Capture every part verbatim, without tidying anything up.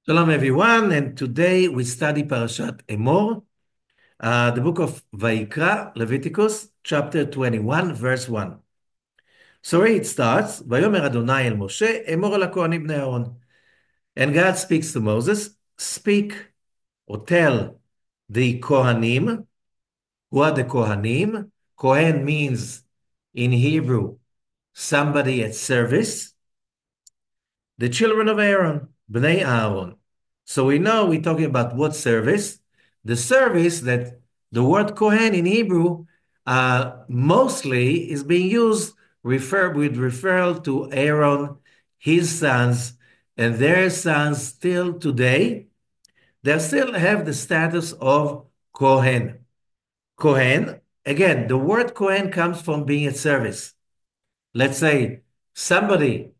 Shalom, everyone, and today we study Parashat Emor, uh, the book of Vayikra, Leviticus, chapter twenty-one, verse one. So here it starts, Vayomer Adonai el Moshe, Emor el HaKohanim bnei Aaron. And God speaks to Moses, speak or tell the Kohanim. Who are the Kohanim? Kohen means, in Hebrew, somebody at service. The children of Aaron, Bnei Aaron. So we know we're talking about what service? The service that the word Kohen in Hebrew uh, mostly is being used refer, with referral to Aaron, his sons, and their sons still today. They still have the status of Kohen. Kohen, again, the word Kohen comes from being at service. Let's say somebody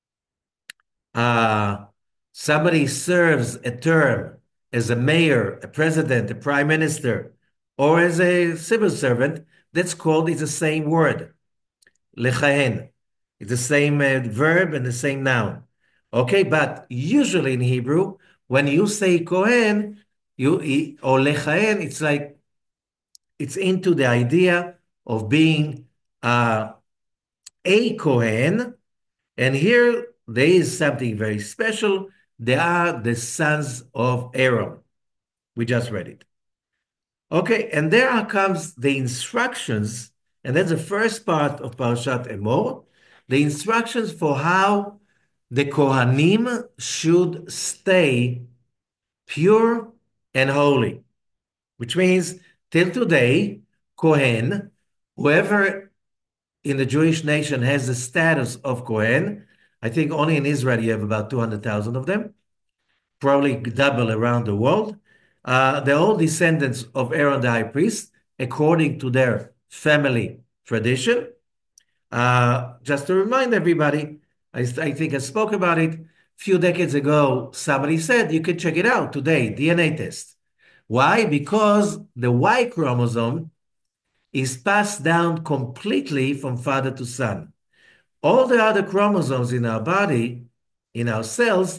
uh, somebody serves a term as a mayor, a president, a prime minister, or as a civil servant, that's called, it's the same word, lechahen. It's the same uh, verb and the same noun. Okay, but usually in Hebrew, when you say Kohen, you or lechahen, it's like it's into the idea of being uh, a Kohen. And here there is something very special. They are the sons of Aaron. We just read it. Okay, and there comes the instructions, and that's the first part of Parashat Emor, the instructions for how the Kohanim should stay pure and holy, which means till today, Kohen, whoever in the Jewish nation has the status of Kohen. I think only in Israel you have about two hundred thousand of them, probably double around the world. Uh, they're all descendants of Aaron the high priest, according to their family tradition. Uh, just to remind everybody, I, I think I spoke about it a few decades ago. Somebody said you can check it out today, D N A test. Why? Because the Y chromosome is passed down completely from father to son. All the other chromosomes in our body, in our cells,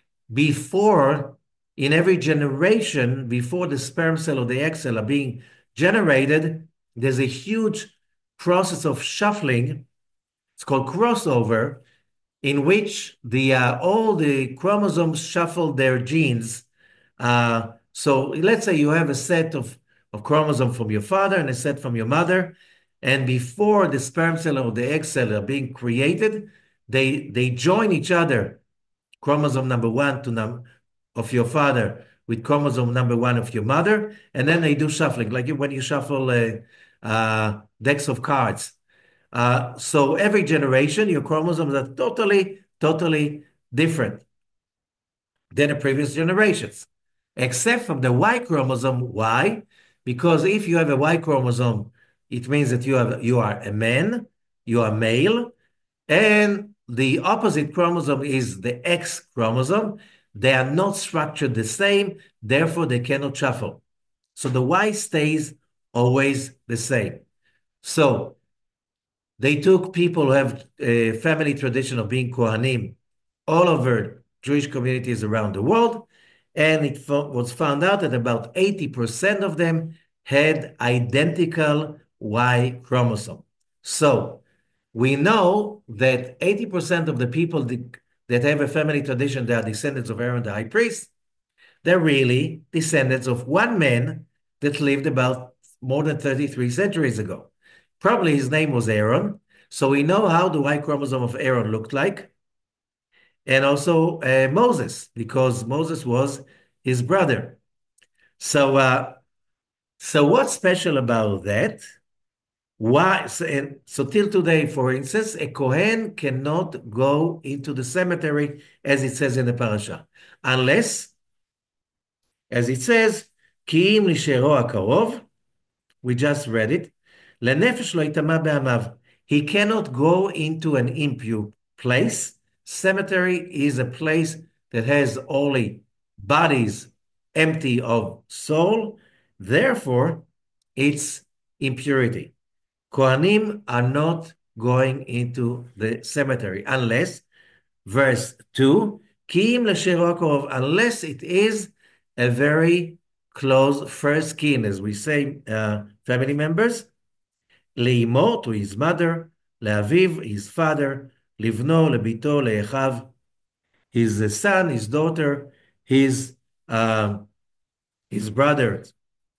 before, in every generation, before the sperm cell or the egg cell are being generated, there's a huge process of shuffling. It's called crossover, in which the uh, all the chromosomes shuffle their genes. Uh, so let's say you have a set of, of chromosomes from your father and a set from your mother, and before the sperm cell or the egg cell are being created, they they join each other, chromosome number one to num of your father with chromosome number one of your mother, and then they do shuffling, like when you shuffle uh, uh, decks of cards. Uh, so every generation, your chromosomes are totally, totally different than the previous generations, except from the Y chromosome. Why? Because if you have a Y chromosome, it means that you have you are a man, you are male, and the opposite chromosome is the X chromosome. They are not structured the same, therefore they cannot shuffle. So the Y stays always the same. So they took people who have a family tradition of being Kohanim all over Jewish communities around the world, and it was found out that about eighty percent of them had identical Y chromosome. So we know that eighty percent of the people that have a family tradition, they are descendants of Aaron the high priest. They're really descendants of one man that lived about more than thirty-three centuries ago. Probably his name was Aaron. So we know how the Y chromosome of Aaron looked like. And also uh, Moses, because Moses was his brother. So, uh, so what's special about that? Why? So, and, so till today, for instance, a Kohen cannot go into the cemetery, as it says in the parasha, unless, as it says, כי אם לשארו הקרוב, we just read it, לנפש לא יטמא בעמיו. He cannot go into an impure place. Cemetery is a place that has only bodies empty of soul. Therefore, it's impurity. Kohanim are not going into the cemetery unless, verse two, כי אם לשאירו הקרוב, unless it is a very close first kin, as we say, uh, family members, לאמו, to his mother, לאביו, his father, לבנו, לביתו, לאחיו, his son, his daughter, his, uh, his brothers.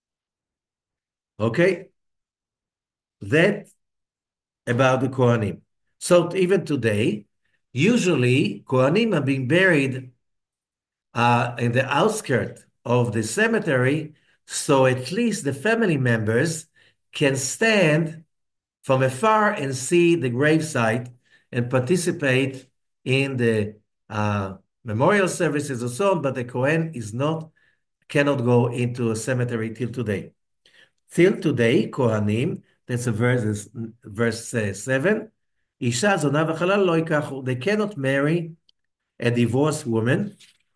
Okay? That about the Kohanim. So even today, usually Kohanim are being buried uh, in the outskirts of the cemetery, so at least the family members can stand from afar and see the gravesite and participate in the uh, memorial services and so on, but the Kohen is not, cannot go into a cemetery till today. Till today, Kohanim, that's a verse, verse uh, seven, Isha zona v'chalal lo yikachu. They cannot marry a divorced woman.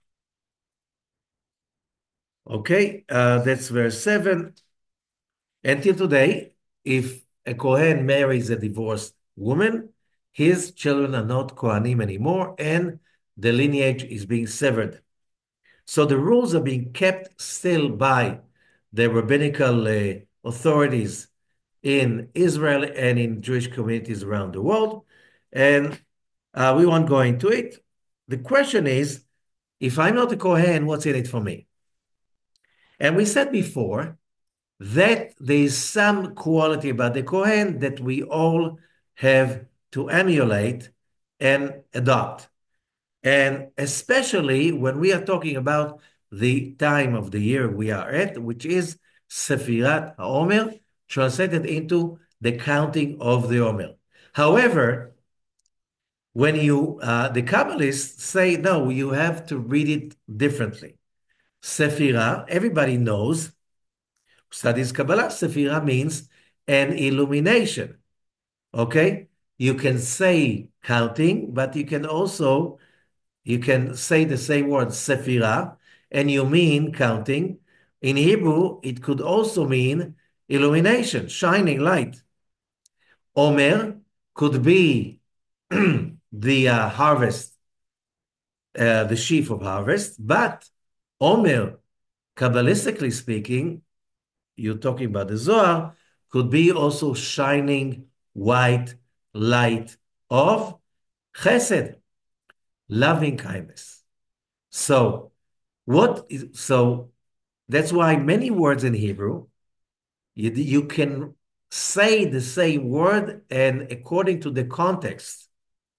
Okay, uh, that's verse seven. Until today, if a Kohen marries a divorced woman, his children are not Kohanim anymore, and the lineage is being severed. So the rules are being kept still by the rabbinical uh, authorities in Israel and in Jewish communities around the world, and uh, we won't go into it. The question is, if I'm not a Kohen, what's in it for me? And we said before that there is some quality about the Kohen that we all have to emulate and adopt. And especially when we are talking about the time of the year we are at, which is Sefirat HaOmer, translated into the counting of the Omer. However, when you, uh, the Kabbalists say, no, you have to read it differently. Sephirah, everybody knows, studies Kabbalah, Sephirah means an illumination. Okay? You can say counting, but you can also, you can say the same word, Sephirah, and you mean counting. In Hebrew, it could also mean illumination, shining light. Omer could be the uh, harvest, uh, the sheaf of harvest, but Omer, Kabbalistically speaking, you're talking about the Zohar, could be also shining white light of chesed, loving kindness. So, what is, so that's why many words in Hebrew, you, you can say the same word and according to the context.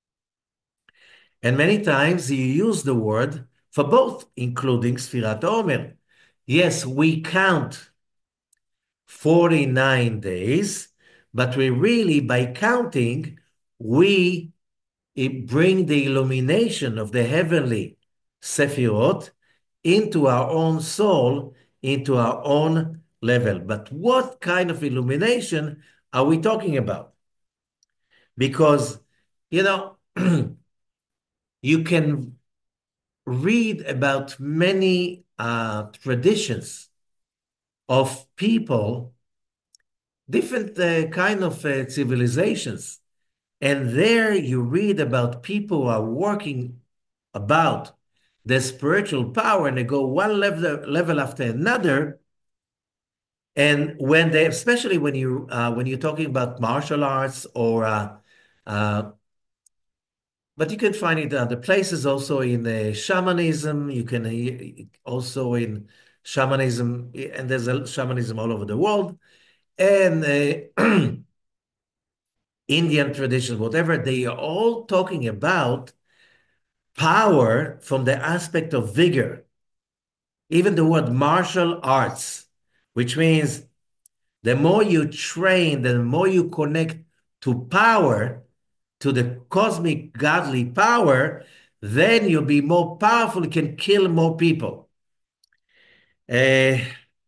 And many times you use the word for both, including Sfirat Omer. Yes, we count forty-nine days, but we really, by counting, we bring the illumination of the heavenly Sefirot into our own soul, into our own level. But what kind of illumination are we talking about? Because, you know, you can read about many uh, traditions of people, different uh, kind of uh, civilizations. And there you read about people who are working about the spiritual power, and they go one level, level after another. And when they, especially when you uh, when you're talking about martial arts or uh, uh, but you can find it in other places, also in uh, shamanism. You can uh, also in shamanism, and there's a shamanism all over the world, and uh, Indian traditions, whatever. They are all talking about power from the aspect of vigor. Even the word martial arts, which means the more you train, the more you connect to power, to the cosmic godly power, then you'll be more powerful, you can kill more people. Uh,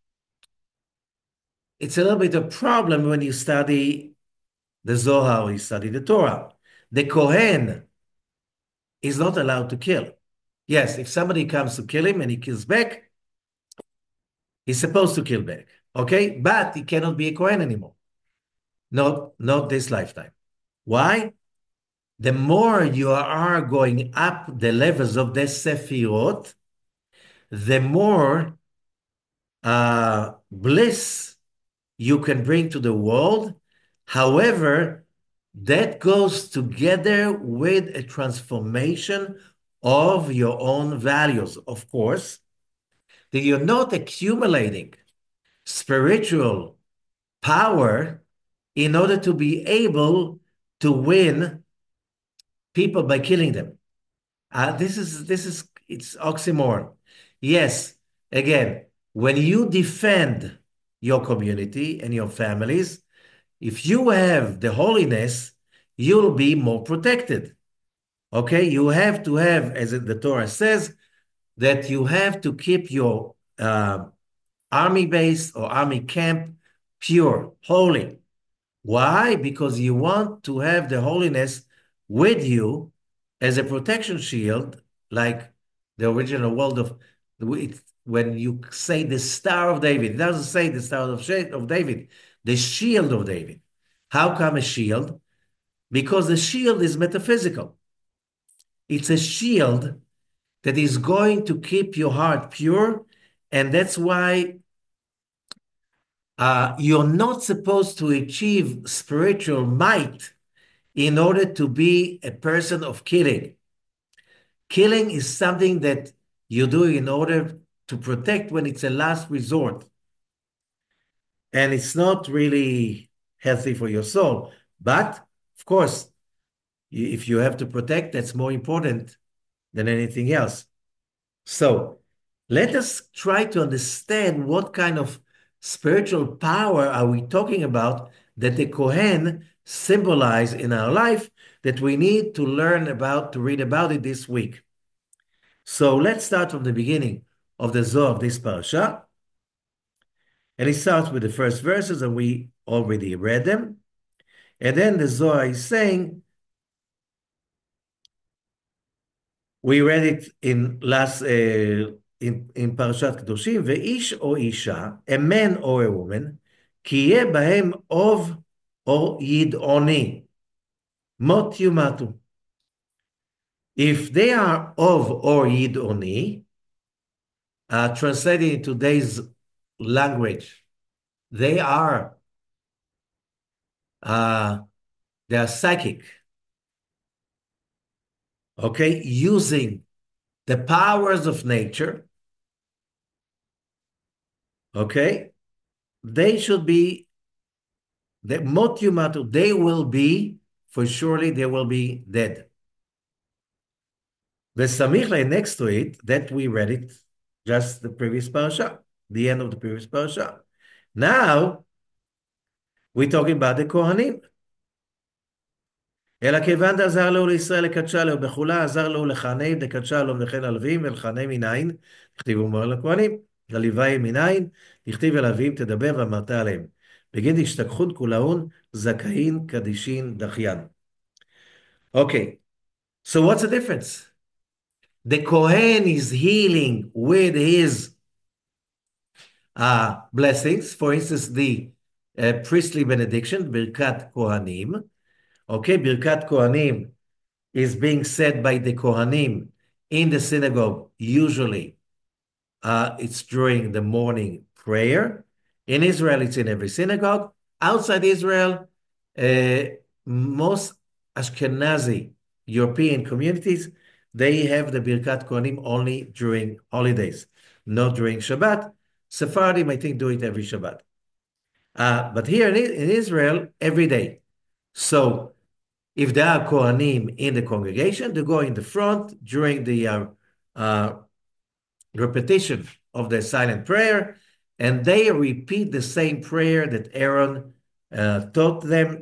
it's a little bit of a problem when you study the Zohar, you study the Torah. The Kohen is not allowed to kill. Yes, if somebody comes to kill him and he kills back, he's supposed to kill back, okay? But he cannot be a Kohen anymore. Not, not this lifetime. Why? the more you are going up the levels of the Sefirot, the more uh, bliss you can bring to the world. However, that goes together with a transformation of your own values, of course, that you're not accumulating spiritual power in order to be able to win people by killing them. Uh, this is this is it's oxymoron. Yes, again, when you defend your community and your families, if you have the holiness, you'll be more protected. Okay, you have to have, as the Torah says, that you have to keep your uh, army base or army camp pure, holy. Why? Because you want to have the holiness with you as a protection shield, like the original word of it, when you say the Star of David. It doesn't say the Star of, of David, the shield of David. How come a shield? Because the shield is metaphysical. It's a shield that is going to keep your heart pure, and that's why uh, you're not supposed to achieve spiritual might in order to be a person of killing. Killing is something that you do in order to protect when it's a last resort. And it's not really healthy for your soul. But, of course, if you have to protect, that's more important than anything else. So let us try to understand what kind of spiritual power are we talking about that the Kohen symbolize in our life that we need to learn about, to read about it this week. So let's start from the beginning of the Zohar of this parasha. And it starts with the first verses, and we already read them. And then the Zohar is saying, we read it in last, uh, in, in Parashat Kedoshim, ואיש או אישה, a man or a woman, כי יהיה בהם אוב או ידעוני, מות יומתו. If they are of or yidoni, uh, translated in today's language, they are uh, they are psychic, okay, using the powers of nature, okay, they should be the mot yumatu, they will be, for surely they will be dead. The Samichle next to it, that we read it, just the previous parasha, the end of the previous parasha. Now, we're talking about the Kohanim. אלא כיוון דעזר לו לישראל לקדשה לו בחולה, עזר לו לכהנים, דקדשה לו וכן הלווים, ולכהנים מנין, תכתיב אומר לכהנים, ללוויים מנין, תכתיב הלווים תדבר ואמרת עליהם. בגין השתכחות כולהון, זכאין, קדישין, דחיין. Okay, so what's the difference? The Kohen is healing with his uh, blessings, for instance, the uh, priestly benediction, Birkat Kohanim. Okay, Birkat Kohanim is being said by the Kohanim in the synagogue. Usually, uh, it's during the morning prayer. In Israel, it's in every synagogue. Outside Israel, uh, most Ashkenazi European communities, they have the Birkat Kohanim only during holidays, not during Shabbat. Sephardim, I think, do it every Shabbat. Uh, but here in, in Israel, every day. So if there are Kohanim in the congregation, they go in the front during the uh, uh, repetition of the silent prayer, and they repeat the same prayer that Aaron uh, taught them.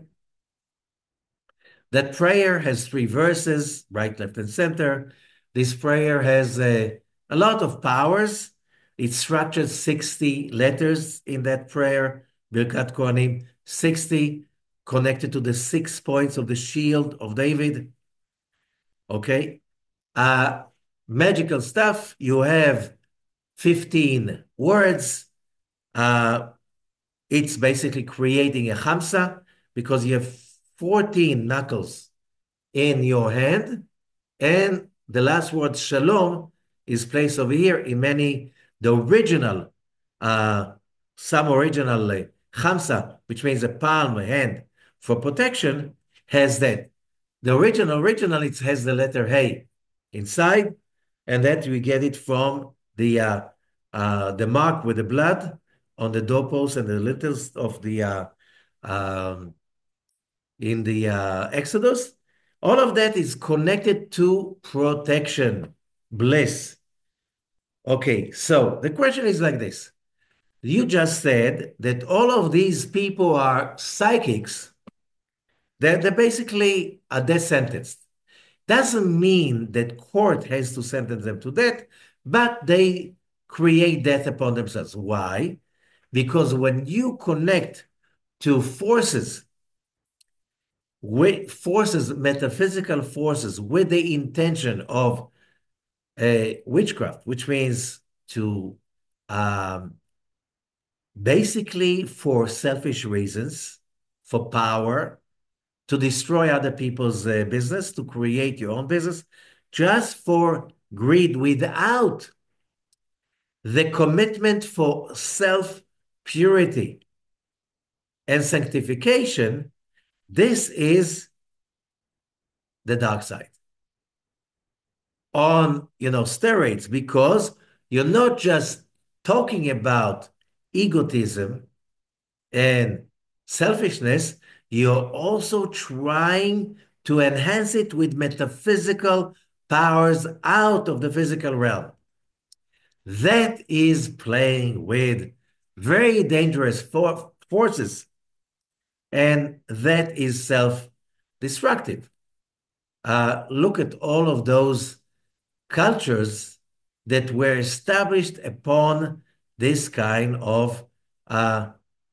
That prayer has three verses, right, left, and center. This prayer has a, a lot of powers. It's structured sixty letters in that prayer, Birkat Kohanim, sixty connected to the six points of the shield of David. Okay. Uh, magical stuff. You have fifteen words. Uh, it's basically creating a Hamsa because you have fourteen knuckles in your hand. And the last word, shalom, is placed over here in many, the original, uh, some original uh, Hamsa, which means a palm, a hand for protection, has that. The original, original, it has the letter Hey inside, and that we get it from the uh, uh, the mark with the blood on the doorpost and the littles of the uh, um, in the uh, Exodus. All of that is connected to protection, bliss. Okay, so the question is like this. You just said that all of these people are psychics, that they're basically a death sentence. Doesn't mean that court has to sentence them to death, but they create death upon themselves. Why? Because when you connect to forces, with forces, metaphysical forces, with the intention of uh, witchcraft, which means to um, basically for selfish reasons, for power, to destroy other people's uh, business, to create your own business, just for greed without the commitment for self purity and sanctification. This is the dark side on, you know, steroids, because you're not just talking about egotism and selfishness, you're also trying to enhance it with metaphysical powers out of the physical realm. That is playing with very dangerous for forces, and that is self-destructive. Uh, look at all of those cultures that were established upon this kind of uh,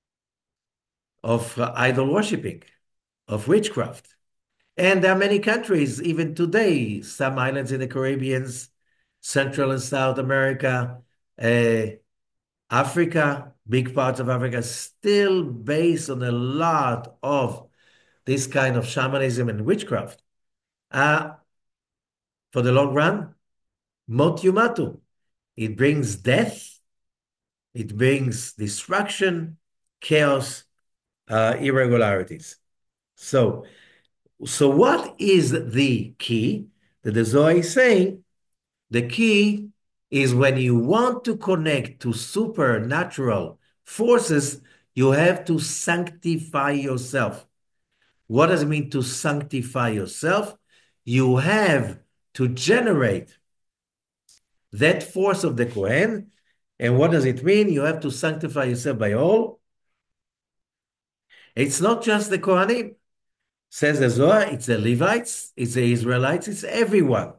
of uh, idol worshiping, of witchcraft. And there are many countries, even today, some islands in the Caribbean, Central and South America, uh, Africa, big parts of Africa, still based on a lot of this kind of shamanism and witchcraft. Uh, for the long run, mot yumatu. It brings death, it brings destruction, chaos, uh, irregularities. So, so what is the key that the Zohar is saying? The key is when you want to connect to supernatural forces, you have to sanctify yourself. What does it mean to sanctify yourself? You have to generate that force of the Kohen. And what does it mean? You have to sanctify yourself by all. It's not just the Kohanim, says the Zohar, it's the Levites, it's the Israelites, it's everyone.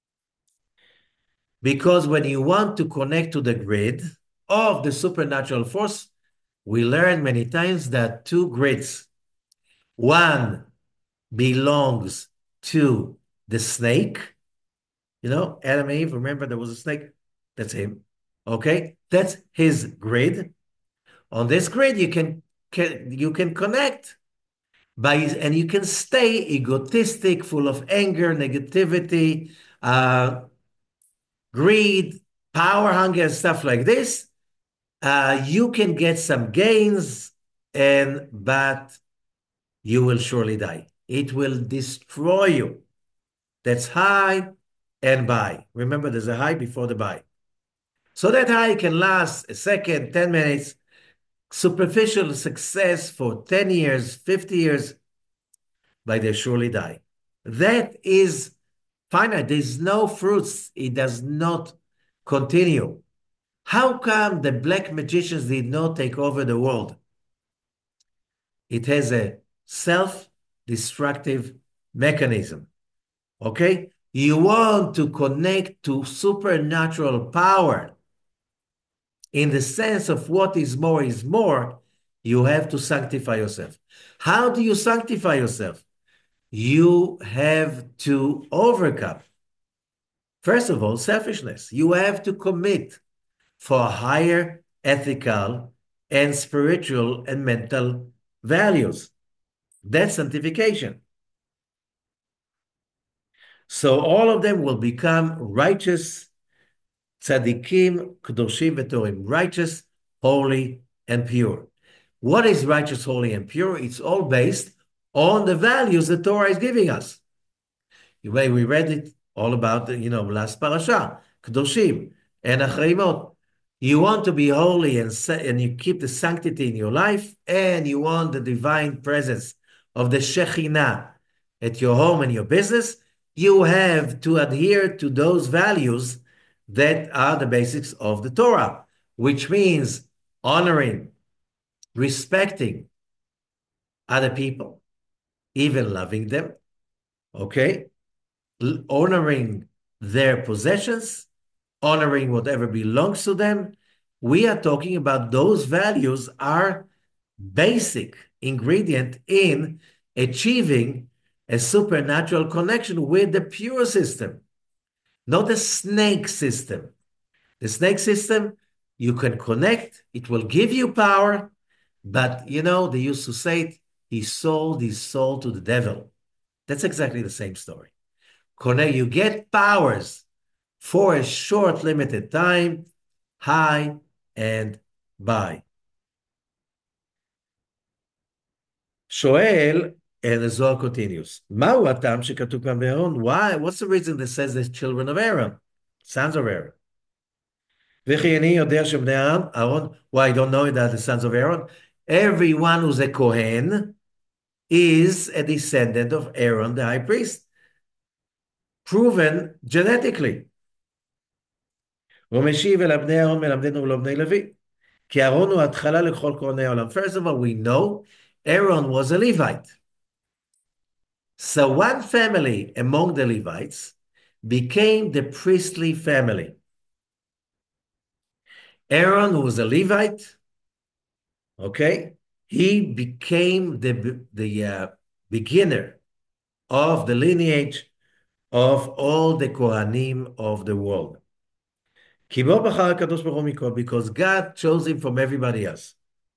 Because when you want to connect to the grid of the supernatural force, we learn many times that two grids. One belongs to the snake. You know, Adam and Eve, remember there was a snake? That's him. Okay? That's his grid. On this grid, you can, can you can connect by and you can stay egotistic, full of anger, negativity, uh, greed, power hunger, and stuff like this. Uh, you can get some gains, and but you will surely die. It will destroy you. That's high and buy. Remember, there's a high before the buy. So that high can last a second, ten minutes, superficial success for ten years, fifty years, but they surely die. That is finite. There's no fruits. It does not continue. How come the black magicians did not take over the world? It has a self-destructive mechanism. Okay? You want to connect to supernatural power in the sense of what is more is more, you have to sanctify yourself. How do you sanctify yourself? You have to overcome, first of all, selfishness. You have to commit for higher ethical and spiritual and mental values. That's sanctification. So all of them will become righteous, tzaddikim, kedoshim, v'torim, righteous, holy, and pure. What is righteous, holy, and pure? It's all based on the values the Torah is giving us. The way we read it, all about the, you know, last parasha, kedoshim, and achreimot. You want to be holy and, and you keep the sanctity in your life, and you want the divine presence of the Shekhinah at your home and your business, you have to adhere to those values that are the basics of the Torah, which means honoring, respecting other people, even loving them, okay? Honoring their possessions, honoring whatever belongs to them. We are talking about those values are basic ingredient in achieving a supernatural connection with the pure system, not the snake system. The snake system, you can connect, it will give you power, but you know, they used to say it, he sold his soul to the devil. That's exactly the same story. Connect, you get powers for a short, limited time, high and by. שואל, and the Zohar continues, מהו הטעם שכתוב כאן באהרון? Why? What's the reason that says the children of Aaron, sons of Aaron? וכי איני יודע שבני Aaron, why I don't know that the sons of Aaron? Everyone who's a Kohen is a descendant of Aaron, the high priest, proven genetically. ומשיב אל בני אהרון מלמדנו ולא בני לוי. כי אהרון הוא התחלה לכל כהני העולם. First of all, we know Aaron was a Levite. So one family among the Levites became the priestly family. Aaron, who was a Levite, okay, he became the, the uh, beginner of the lineage of all the Kohanim of the world. Because God chose him from everybody else.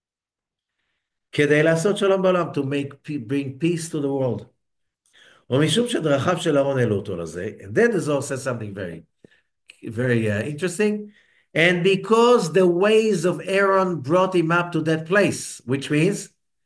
כדי לעשות שלום בעולם, to make, bring peace to the world. ומשום שדרכיו של אהרון העלו אותו לזה, and then there's also something very, very uh, interesting, and because the ways of Aaron brought him up to that place, which means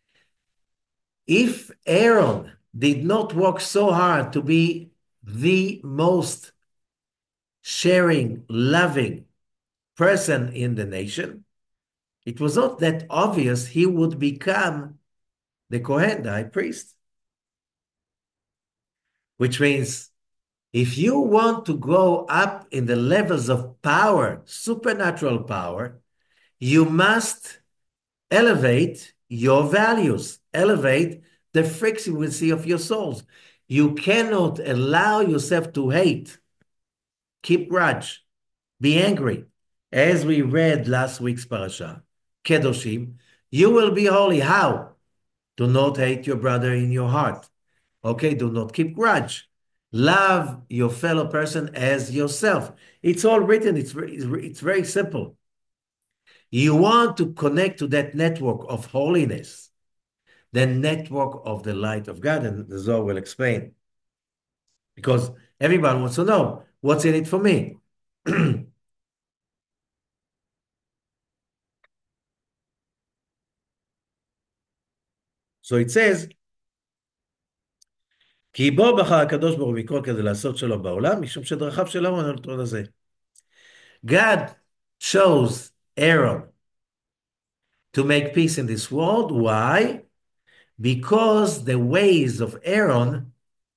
if Aaron did not work so hard to be the most sharing, loving person in the nation, it was not that obvious he would become the Kohen, the high priest. Which means if you want to go up in the levels of power, supernatural power, you must elevate your values, elevate the frequency of your souls. You cannot allow yourself to hate, keep grudge, be angry. As we read last week's parasha, Kedoshim, you will be holy. How? Do not hate your brother in your heart. Okay, do not keep grudge. Love your fellow person as yourself. It's all written. It's, it's very simple. You want to connect to that network of holiness, the network of the light of God, and the Zohar will explain. Because everyone wants to know, what's in it for me? So it says, כי בו בחר הקדוש ברוך הוא מכל כדי לעשות שלום בעולם, משום שדרכיו של אהרון על אותו לזה. God chose Aaron to make peace in this world. Why? Because the ways of Aaron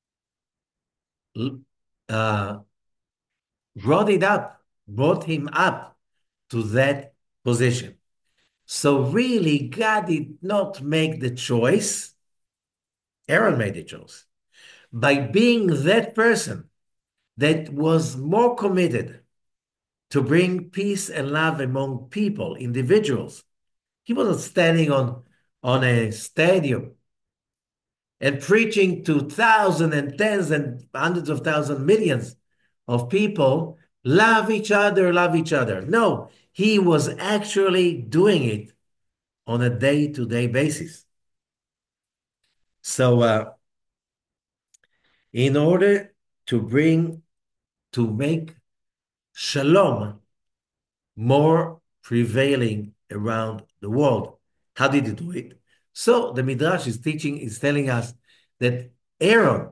uh, brought it up, brought him up to that position. So really, God did not make the choice. Aaron made the choice. By being that person that was more committed to bring peace and love among people, individuals. He wasn't standing on, on a stadium and preaching to thousands and tens and hundreds of thousands, millions of people, love each other, love each other. No, he was actually doing it on a day-to-day basis. So uh, in order to bring, to make shalom more prevailing around the world. How did he do it? So the Midrash is teaching, is telling us that Aaron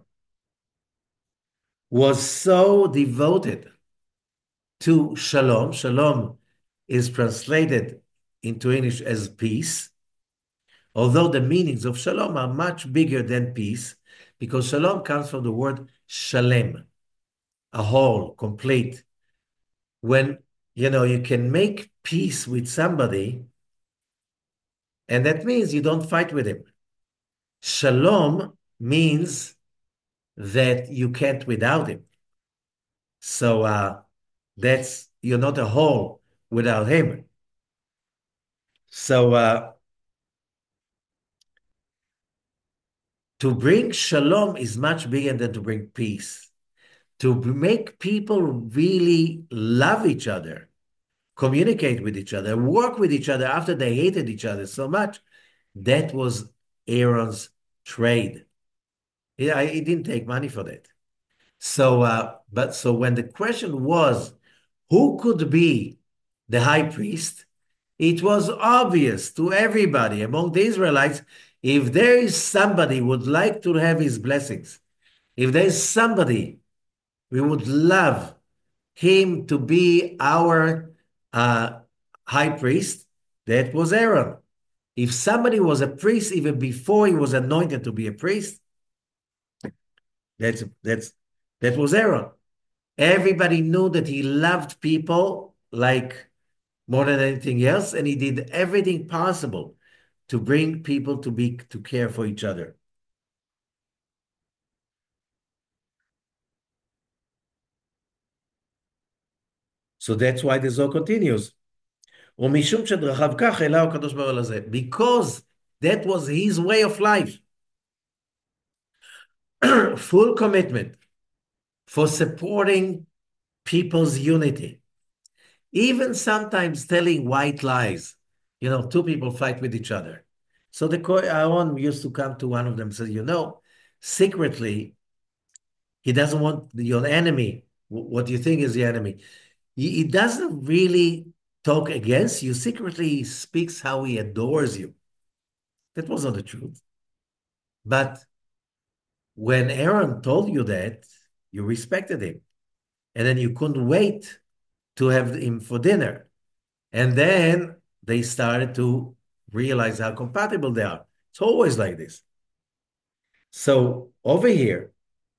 was so devoted to shalom. Shalom is translated into English as peace, although the meanings of shalom are much bigger than peace, because shalom comes from the word shalem, a whole, complete. When, you know, you can make peace with somebody, and that means you don't fight with him. Shalom means that you can't without him. So uh, that's, you're not a whole without him. So uh, to bring shalom is much bigger than to bring peace. To make people really love each other, communicate with each other, work with each other after they hated each other so much, that was Aaron's trade. Yeah, he didn't take money for that. So, uh, but so when the question was, who could be the high priest? It was obvious to everybody among the Israelites, if there is somebody who would like to have his blessings, if there is somebody we would love him to be our uh, high priest, that was Aaron. If somebody was a priest even before he was anointed to be a priest, that's that's that was Aaron. Everybody knew that he loved people like more than anything else, and he did everything possible to bring people to be to care for each other. So that's why the Zohar continues. ומשום שדרכיו כך העלה הקדוש ברוך הוא לזה. Because that was his way of life. Full commitment for supporting people's unity. Even sometimes telling white lies. You know, two people fight with each other. So the Aaron used to come to one of them and say, you know, secretly, he doesn't want your enemy, what you think is the enemy. He, he doesn't really talk against you. Secretly, he speaks how he adores you. That was not the truth. But when Aaron told you that, you respected him. And then you couldn't wait to have him for dinner. And then they started to realize how compatible they are. It's always like this. So over here,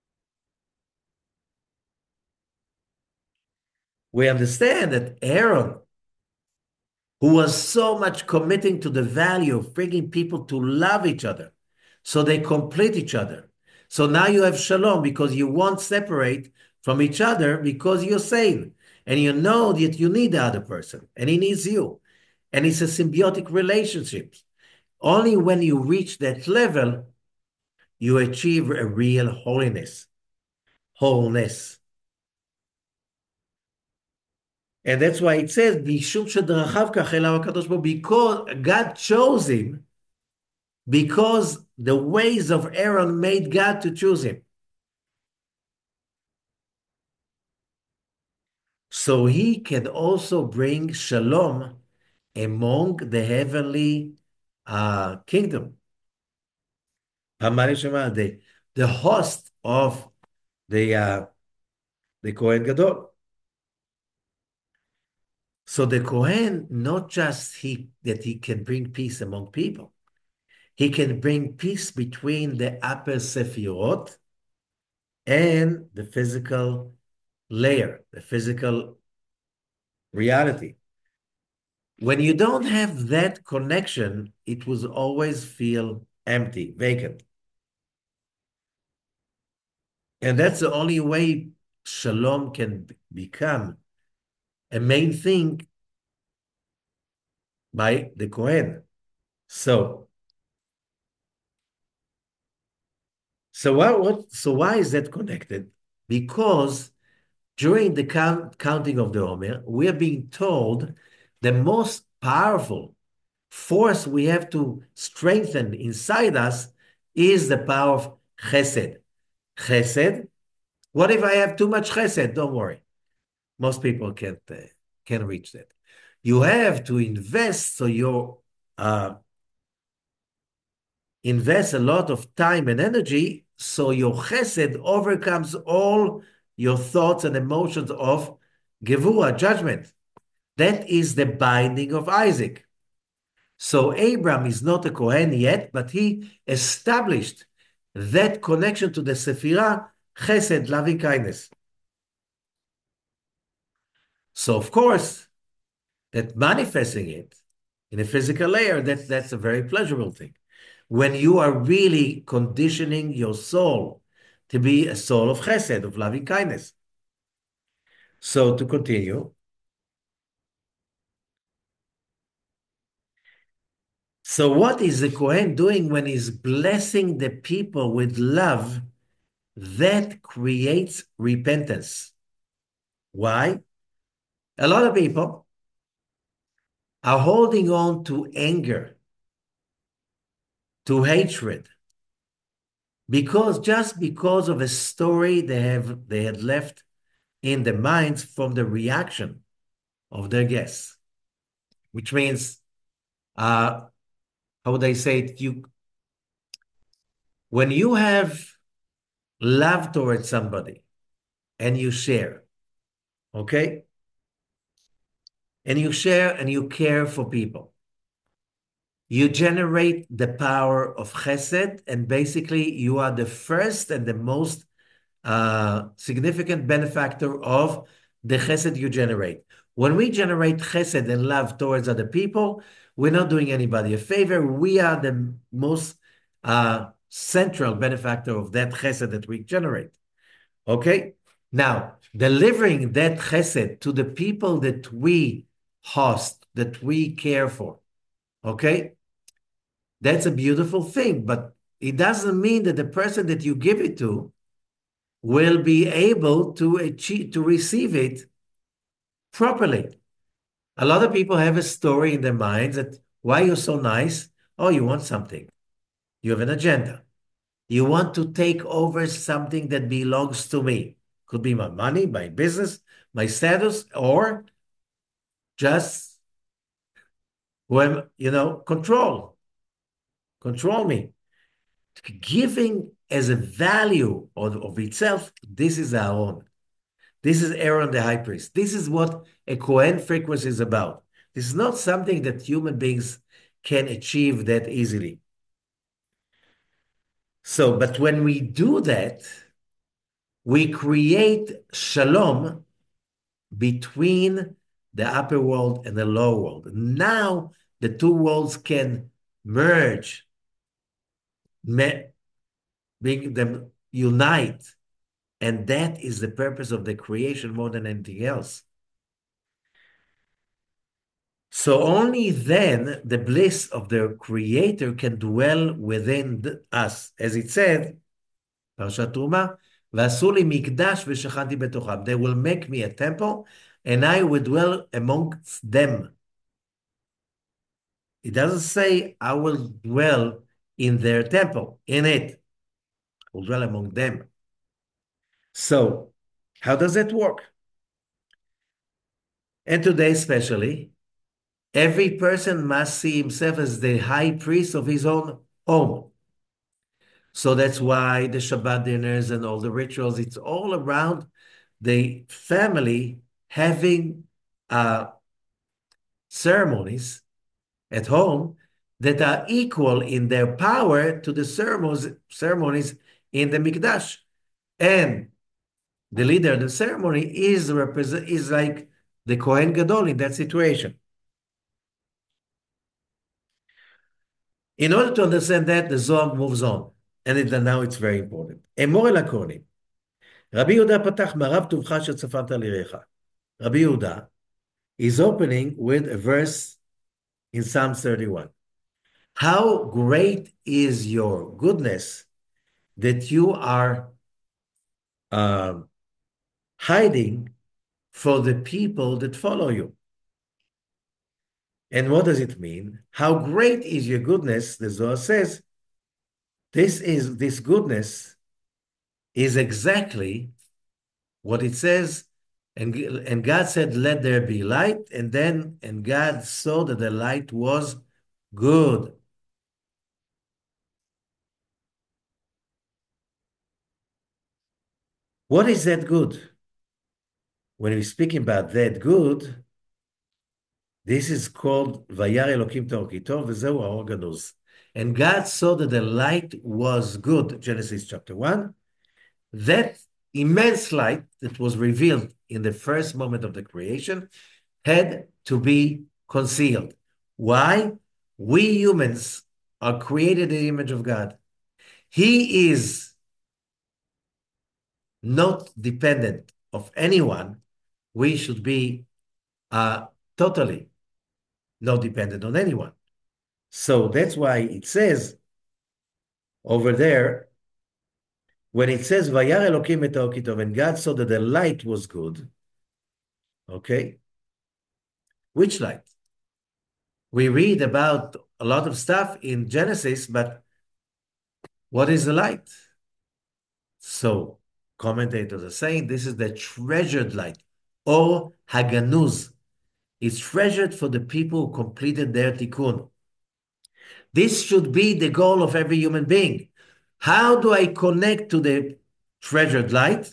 we understand that Aaron, who was so much committing to the value of bringing people to love each other, so they complete each other. So now you have shalom because you won't separate from each other because you're sane. And you know that you need the other person and he needs you. And it's a symbiotic relationship. Only when you reach that level, you achieve a real holiness, wholeness. And that's why it says, because God chose him, because the ways of Aaron made God to choose him. So he can also bring shalom among the heavenly uh, kingdom. The, the host of the, uh, the Kohen Gadol. So the Kohen, not just he that he can bring peace among people, he can bring peace between the upper Sefirot and the physical layer, the physical reality. When you don't have that connection, it will always feel empty, vacant. And that's the only way shalom can become a main thing by the Kohen. So, so what, what so why is that connected? Because during the count, counting of the Omer, we are being told the most powerful force we have to strengthen inside us is the power of Chesed. Chesed, What if I have too much chesed? Don't worry. Most people can't, uh, can reach that. You have to invest, so you uh, invest a lot of time and energy, so your chesed overcomes all your thoughts and emotions of gevura, judgment. That is the binding of Isaac. So Abraham is not a Kohen yet, but he established that connection to the Sephirah, chesed, loving kindness. So of course, that manifesting it in a physical layer, that, that's a very pleasurable thing. When you are really conditioning your soul to be a soul of chesed, of loving kindness. So to continue, so what is the Kohen doing when he's blessing the people with love? That creates repentance. Why? A lot of people are holding on to anger, to hatred, because just because of a story they have they had left in the minds from the reaction of their guests, which means, uh, how would I say it? You, when you have love towards somebody and you share, okay, and you share and you care for people, you generate the power of chesed, and basically you are the first and the most uh, significant benefactor of the chesed you generate. When we generate chesed and love towards other people, we're not doing anybody a favor. We are the most uh, central benefactor of that chesed that we generate. Okay? Now, delivering that chesed to the people that we host, that we care for, okay? That's a beautiful thing, but it doesn't mean that the person that you give it to will be able to achieve, to receive it properly. A lot of people have a story in their minds that, why you're so nice? Oh, you want something. You have an agenda. You want to take over something that belongs to me. Could be my money, my business, my status, or just, well, you know, control. Control me. Giving as a value of, of itself, this is our own. This is Aaron the high priest. This is what a Kohen frequency is about. This is not something that human beings can achieve that easily. So, but when we do that, we create shalom between the upper world and the lower world. Now the two worlds can merge, bring them unite. And that is the purpose of the creation more than anything else. So only then the bliss of the Creator can dwell within the, us. As it said, פרשת תרומה, ועשו לי מקדש ושכנתי בתוכם. They will make me a temple, and I will dwell amongst them. It doesn't say I will dwell in their temple, in it. I will dwell among them. So, how does that work? And today especially, every person must see himself as the high priest of his own home. So that's why the Shabbat dinners and all the rituals, it's all around the family having uh, ceremonies at home that are equal in their power to the ceremonies, ceremonies in the Mikdash. And the leader of the ceremony is, represent, is like the Kohen Gadol in that situation. In order to understand that, the Zohar moves on, and it, now it's very important. אמור אל הכהנים, רבי יהודה פתח מערב טובך שצפנת ליריך. Rabbi Yehuda is opening with a verse in Psalm thirty-one. How great is your goodness that you are uh, hiding for the people that follow you. And what does it mean? How great is your goodness, the Zohar says. This is this goodness is exactly what it says, and, and God said, let there be light, and then, and God saw that the light was good. What is that good? When we're speaking about that good, this is called Vayar Elokim Tor Ki Tov, וזהו האור הגנוז. And God saw that the light was good, Genesis chapter one. That immense light that was revealed in the first moment of the creation had to be concealed. Why? We humans are created in the image of God. He is not dependent of anyone. We should be uh, totally not dependent on anyone. So that's why it says over there, when it says, Vayar Elokim et haor ki tov, and God saw that the light was good, okay? Which light? We read about a lot of stuff in Genesis, but what is the light? So commentators are saying this is the treasured light, or Haganuz. It's treasured for the people who completed their tikkun. This should be the goal of every human being. How do I connect to the treasured light?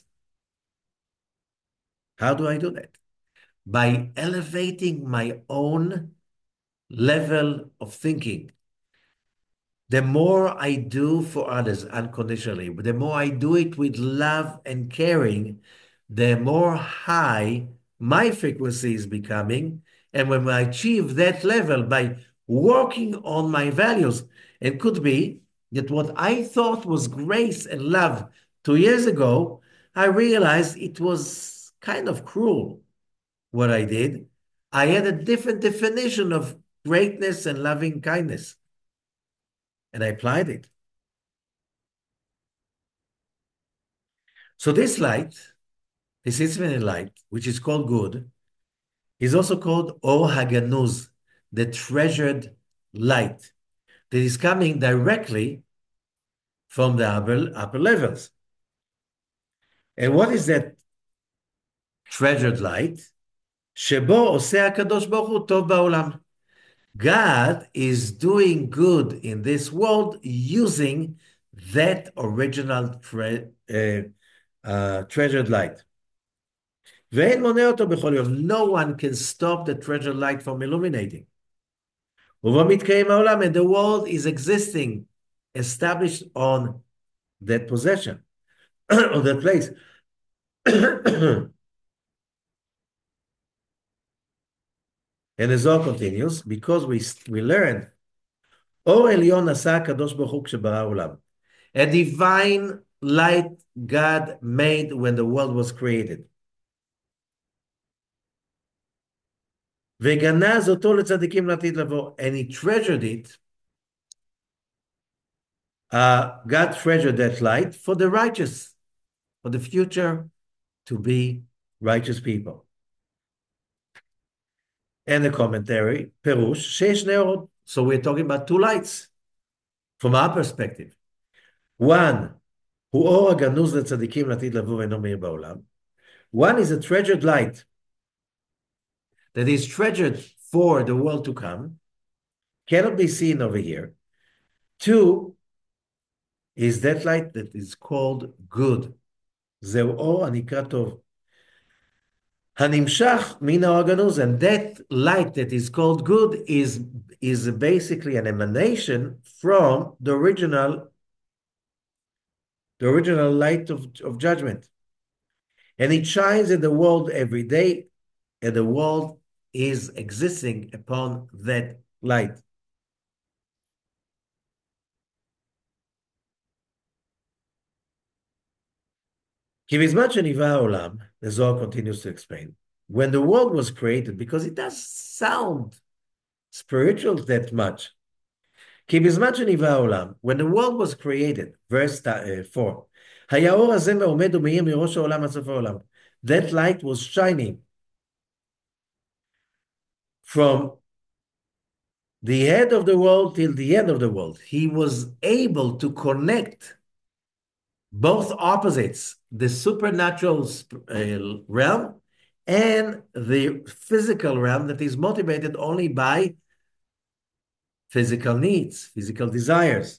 How do I do that? By elevating my own level of thinking. The more I do for others unconditionally, the more I do it with love and caring, the more high my frequency is becoming. And when I achieve that level by working on my values, it could be that what I thought was grace and love two years ago, I realized it was kind of cruel what I did. I had a different definition of greatness and loving kindness, and I applied it. So this light, this infinite light, which is called good, is also called Or Haganuz, the treasured light, that is coming directly from the upper, upper levels. And what is that treasured light? Shebo oseh HaKadosh Baruch Hu tov ba'olam. God is doing good in this world using that original tre uh, uh, treasured light. No one can stop the treasured light from illuminating. And the world is existing, established on that possession, on that place. And the Zohar continues, because we, we learned, Or Elyon Asa Kadosh Baruch Hu Kshebarah Olam, a divine light God made when the world was created. וגנז אותו לצדיקים לעתיד לבוא, and he treasured it. Uh, God treasured that light for the righteous, for the future to be righteous people. And the commentary, Perush, Shesh Neorot. So we're talking about two lights from our perspective. One, הוא אור הגנוז לצדיקים לעתיד לבוא ואינו מאיר בעולם. One is a treasured light that is treasured for the world to come, cannot be seen over here. Two is that light that is called good. זהו אור הנקרא טוב. הנמשך מן האור הגנוז, and that light that is called good is, is basically an emanation from the original, the original light of, of judgment. And it shines in the world every day, and the world is existing upon that light. כי בזמן שנברא העולם, the Zohar continues to explain, when the world was created, because it does sound spiritual that much, כי בזמן שנברא העולם, when the world was created, verse uh, four, היה האור הזה עומד ומאיר מראש העולם עד סוף העולם. That light was shining from the head of the world till the end of the world. He was able to connect both opposites, the supernatural uh, realm and the physical realm that is motivated only by physical needs, physical desires.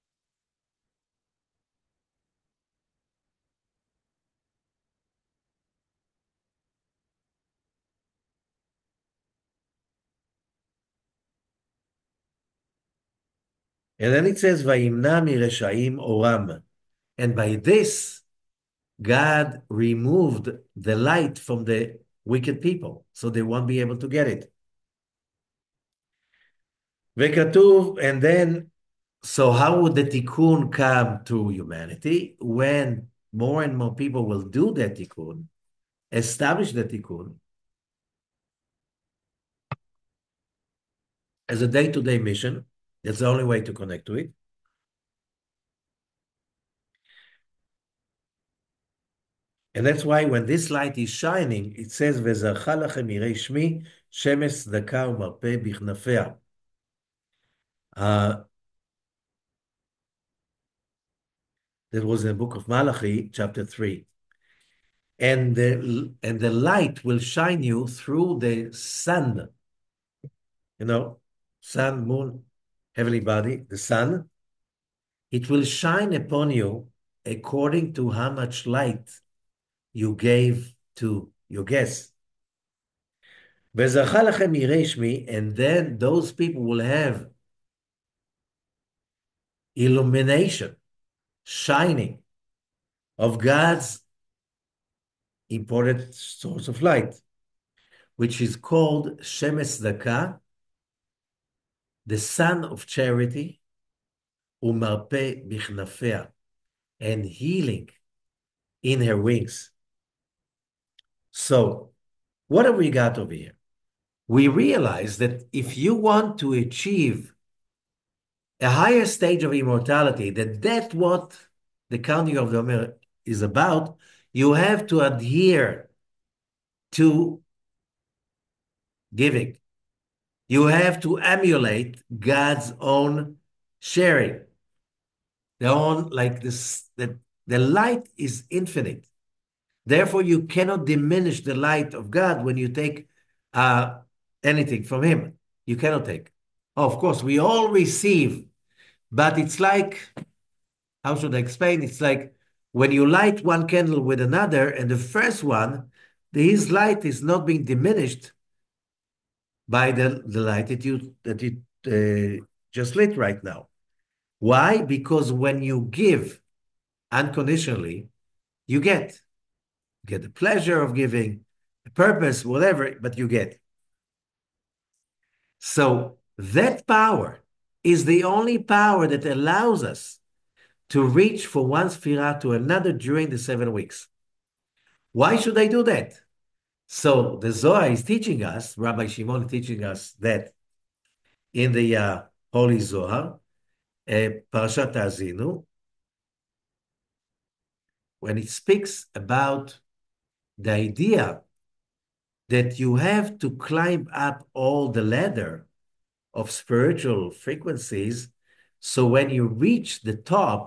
And then it says, Vayimna mireshaim oram. And by this, God removed the light from the wicked people, so they won't be able to get it. Vekatuv, and then, so how would the tikkun come to humanity? When more and more people will do the tikkun, establish the tikkun as a day-to-day mission. That's the only way to connect to it. And that's why when this light is shining, it says, "V'zarcha lachem yirei shmi, shemesh tzedaka umarpeh bichnafea." Uh, that was in the book of Malachi, chapter three. And the, and the light will shine you through the sun, you know, sun, moon, heavenly body, the sun. It will shine upon you according to how much light you gave to your guests. And then those people will have illumination, shining of God's important source of light, which is called Shemesh Tzedakah, the sun of charity, umarpe bichnafea, and healing in her wings. So, what have we got over here? We realize that if you want to achieve a higher stage of immortality, that that's what the counting of the Omer is about, you have to adhere to giving. You have to emulate God's own sharing. Their own, like this, the, the light is infinite. Therefore, you cannot diminish the light of God when you take uh, anything from Him. You cannot take. Oh, of course, we all receive, but it's like, how should I explain? It's like when you light one candle with another, and the first one, his light is not being diminished by the, the light that you that you uh, just lit right now. Why? Because when you give unconditionally, you get. You get the pleasure of giving, the purpose, whatever, but you get. So that power is the only power that allows us to reach from one sphera to another during the seven weeks. Why should I do that? So the Zohar is teaching us, Rabbi Shimon is teaching us that in the uh, Holy Zohar, uh, Parashat Azinu, when it speaks about the idea that you have to climb up all the ladder of spiritual frequencies, so when you reach the top,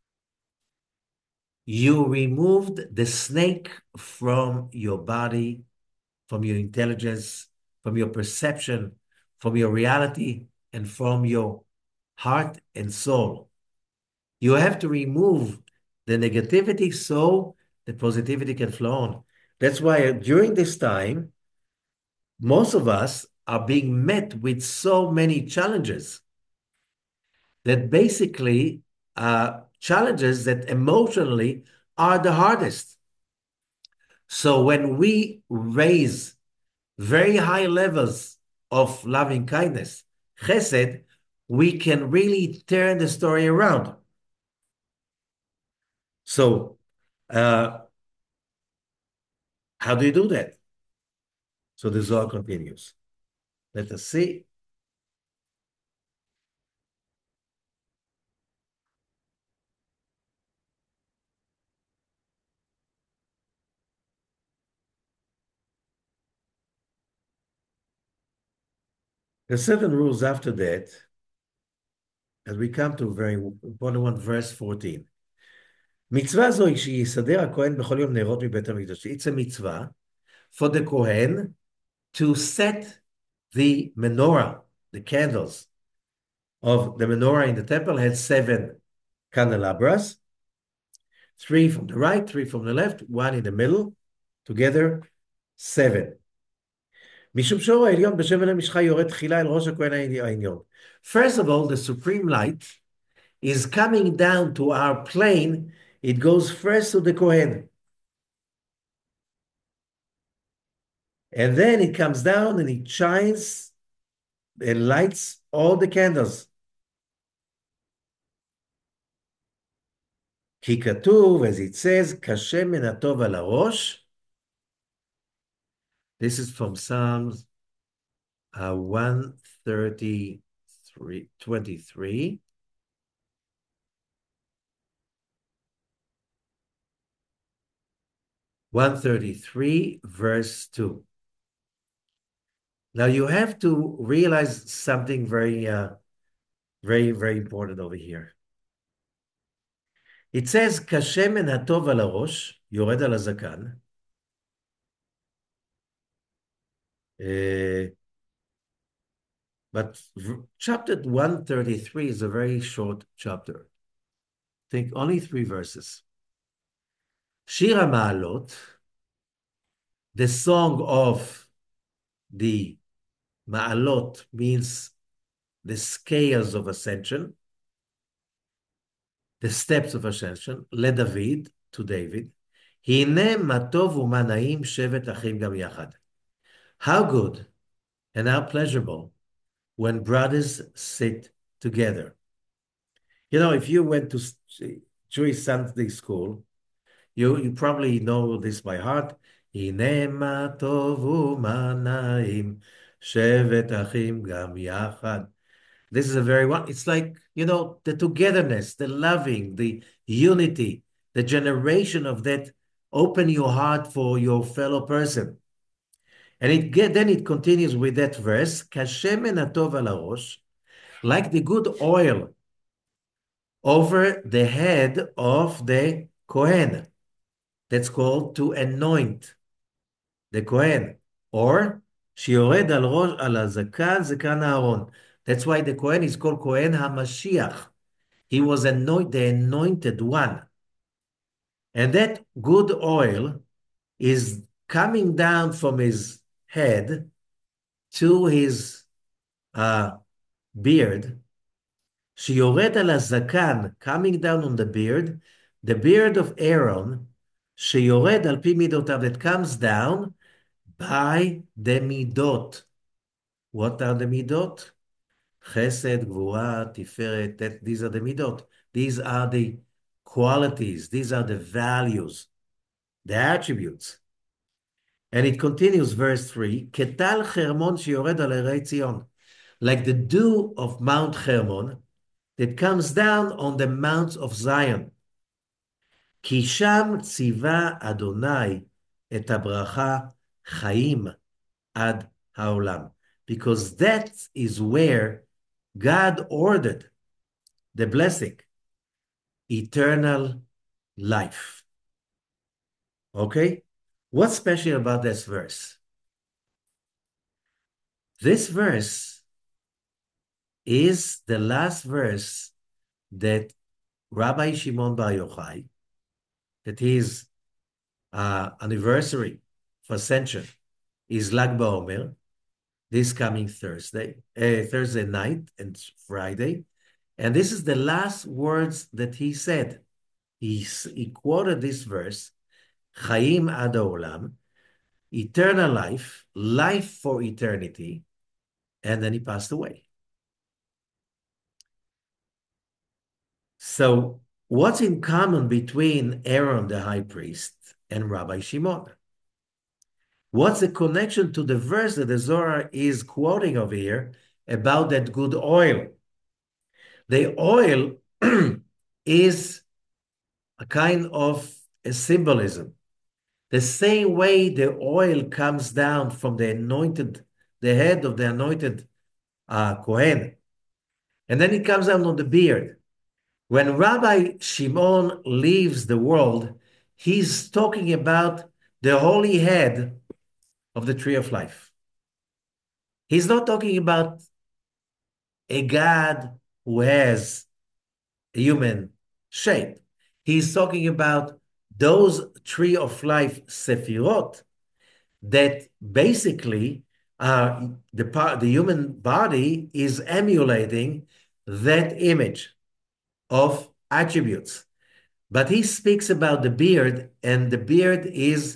you removed the snake from your body, from your intelligence, from your perception, from your reality, and from your heart and soul. You have to remove the negativity so the positivity can flow on. That's why during this time, most of us are being met with so many challenges that basically uh, challenges that emotionally are the hardest. So when we raise very high levels of loving kindness, chesed, we can really turn the story around. So uh, how do you do that? So the Zohar continues. Let us see. There's seven rules after that, as we come to a very important one, verse fourteen. מצווה זו היא שיסדר הכהן בכל יום נרות מבית המקדש. It's a mitzvah for the Kohen to set the menorah, the candles of the menorah in the temple had seven candelabras, three from the right, three from the left, one in the middle, together seven. משום שאור העליון בשמן המשחה יורד תחילה אל ראש הכהן העליון. First of all, the supreme light is coming down to our plane. It goes first to the Kohen. And then it comes down and it shines and lights all the candles. כי כתוב, as it says, כשמן הטוב על הראש. This is from Psalms uh, one thirty-three, twenty-three. one thirty-three, verse two. Now you have to realize something very, uh, very, very important over here. It says, כשמן הטוב על הראש, יורד על הזקן. Uh, but chapter one thirty-three is a very short chapter. I think only three verses. Shir HaMa'alot, the song of the Ma'alot means the scales of ascension, the steps of ascension, LeDavid, to David. הנה מה טוב ומה נעים שבת אחים גם יחד. How good and how pleasurable when brothers sit together. You know, if you went to Jewish Sunday school, you, you probably know this by heart. הנה מה טוב ומה נעים שבת אחים גם יחד. This is a very one. It's like, you know, the togetherness, the loving, the unity, the generation of that. Open your heart for your fellow person. And it get, then it continues with that verse, כשמן הטוב על הראש, like the good oil over the head of the Kohen. That's called to anoint the Kohen. Or, שיורד על ראש, על הזקן, זקן אהרון. That's why the Kohen is called Kohen HaMashiach. He was anoint, the anointed one. And that good oil is coming down from his head to his uh, beard. שיורד על הזקן, coming down on the beard, the beard of Aaron, שיורד על פי מידותיו, that comes down by the midot. What are the midot? Chesed, Gvura, Tiferet, that these are the midot. These are the qualities. These are the values, the attributes. And it continues, verse three, Ketal Hermon שיורד על הרי ציון. Like the dew of Mount Hermon that comes down on the mounts of Zion. כי שם ציווה אדוני את הברכה חיים עד העולם. Because that is where God ordered the blessing, eternal life. Okay? What's special about this verse? This verse is the last verse that Rabbi Shimon Bar Yochai, that his uh, anniversary for ascension is Lag BaOmer, this coming Thursday, uh, Thursday night and Friday. And this is the last words that he said. He, he quoted this verse, Chaim ad olam, eternal life, life for eternity, and then he passed away. So what's in common between Aaron the high priest and Rabbi Shimon? What's the connection to the verse that the Zohar is quoting over here about that good oil? The oil is a kind of a symbolism. The same way the oil comes down from the anointed, the head of the anointed uh, Kohen, and then it comes down on the beard. When Rabbi Shimon leaves the world, he's talking about the holy head of the tree of life. He's not talking about a God who has a human shape. He's talking about those tree of life sefirot that basically uh, the part, the human body is emulating that image of attributes. But he speaks about the beard, and the beard is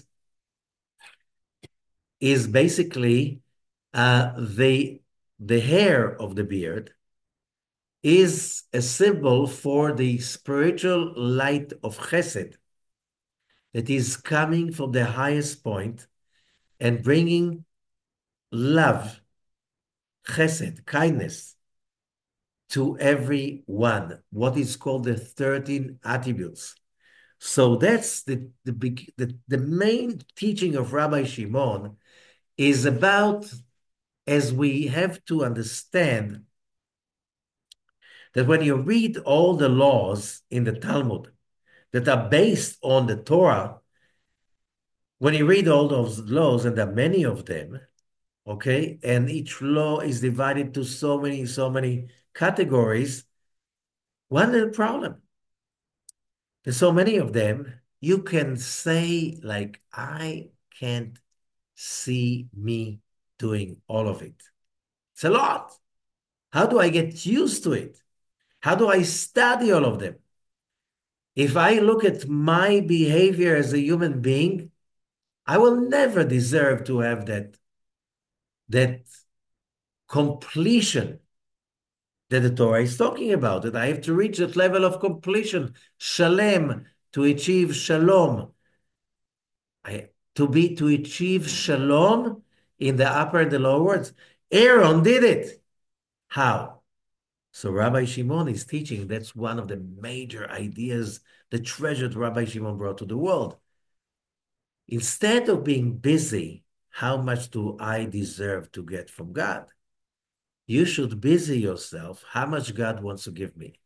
is basically uh, the the hair of the beard is a symbol for the spiritual light of Chesed that is coming from the highest point and bringing love, Chesed, kindness to everyone. What is called the thirteen attributes. So that's the the, big, the the main teaching of Rabbi Shimon is about, as we have to understand that when you read all the laws in the Talmud that are based on the Torah, when you read all those laws, and there are many of them, okay, and each law is divided to so many, so many categories, one little problem. There's so many of them, you can say, like, I can't see me doing all of it. It's a lot. How do I get used to it? How do I study all of them? If I look at my behavior as a human being, I will never deserve to have that, that completion that the Torah is talking about, that I have to reach that level of completion, shalem, to achieve shalom. I, to be, to achieve shalom in the upper and the lower worlds. Aaron did it. How? So Rabbi Shimon is teaching, that's one of the major ideas, the treasure that Rabbi Shimon brought to the world. Instead of being busy, how much do I deserve to get from God? You should busy yourself, how much God wants to give me.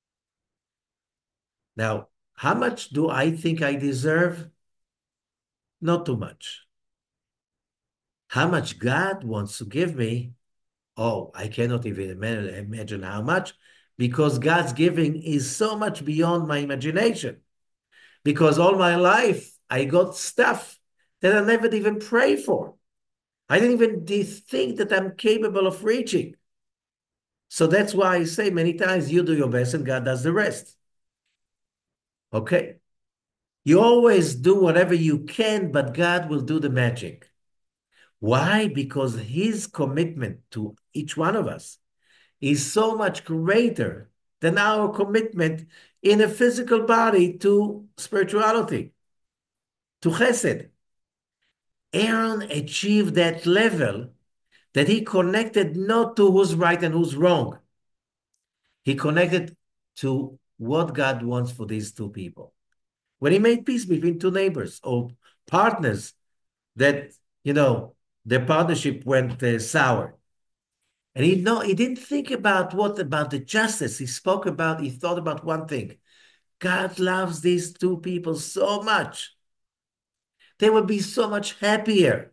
Now, how much do I think I deserve? Not too much. How much God wants to give me? Oh, I cannot even imagine how much, because God's giving is so much beyond my imagination. Because all my life, I got stuff that I never even pray for. I didn't even think that I'm capable of reaching. So that's why I say many times, you do your best and God does the rest. Okay? You always do whatever you can, but God will do the magic. Why? Because his commitment to each one of us is so much greater than our commitment in a physical body to spirituality, to chesed. Aaron achieved that level that he connected not to who's right and who's wrong. He connected to what God wants for these two people. When he made peace between two neighbors or partners that, you know, their partnership went uh, sour. And he no, he didn't think about what about the justice. He spoke about, he thought about one thing. God loves these two people so much. They would be so much happier.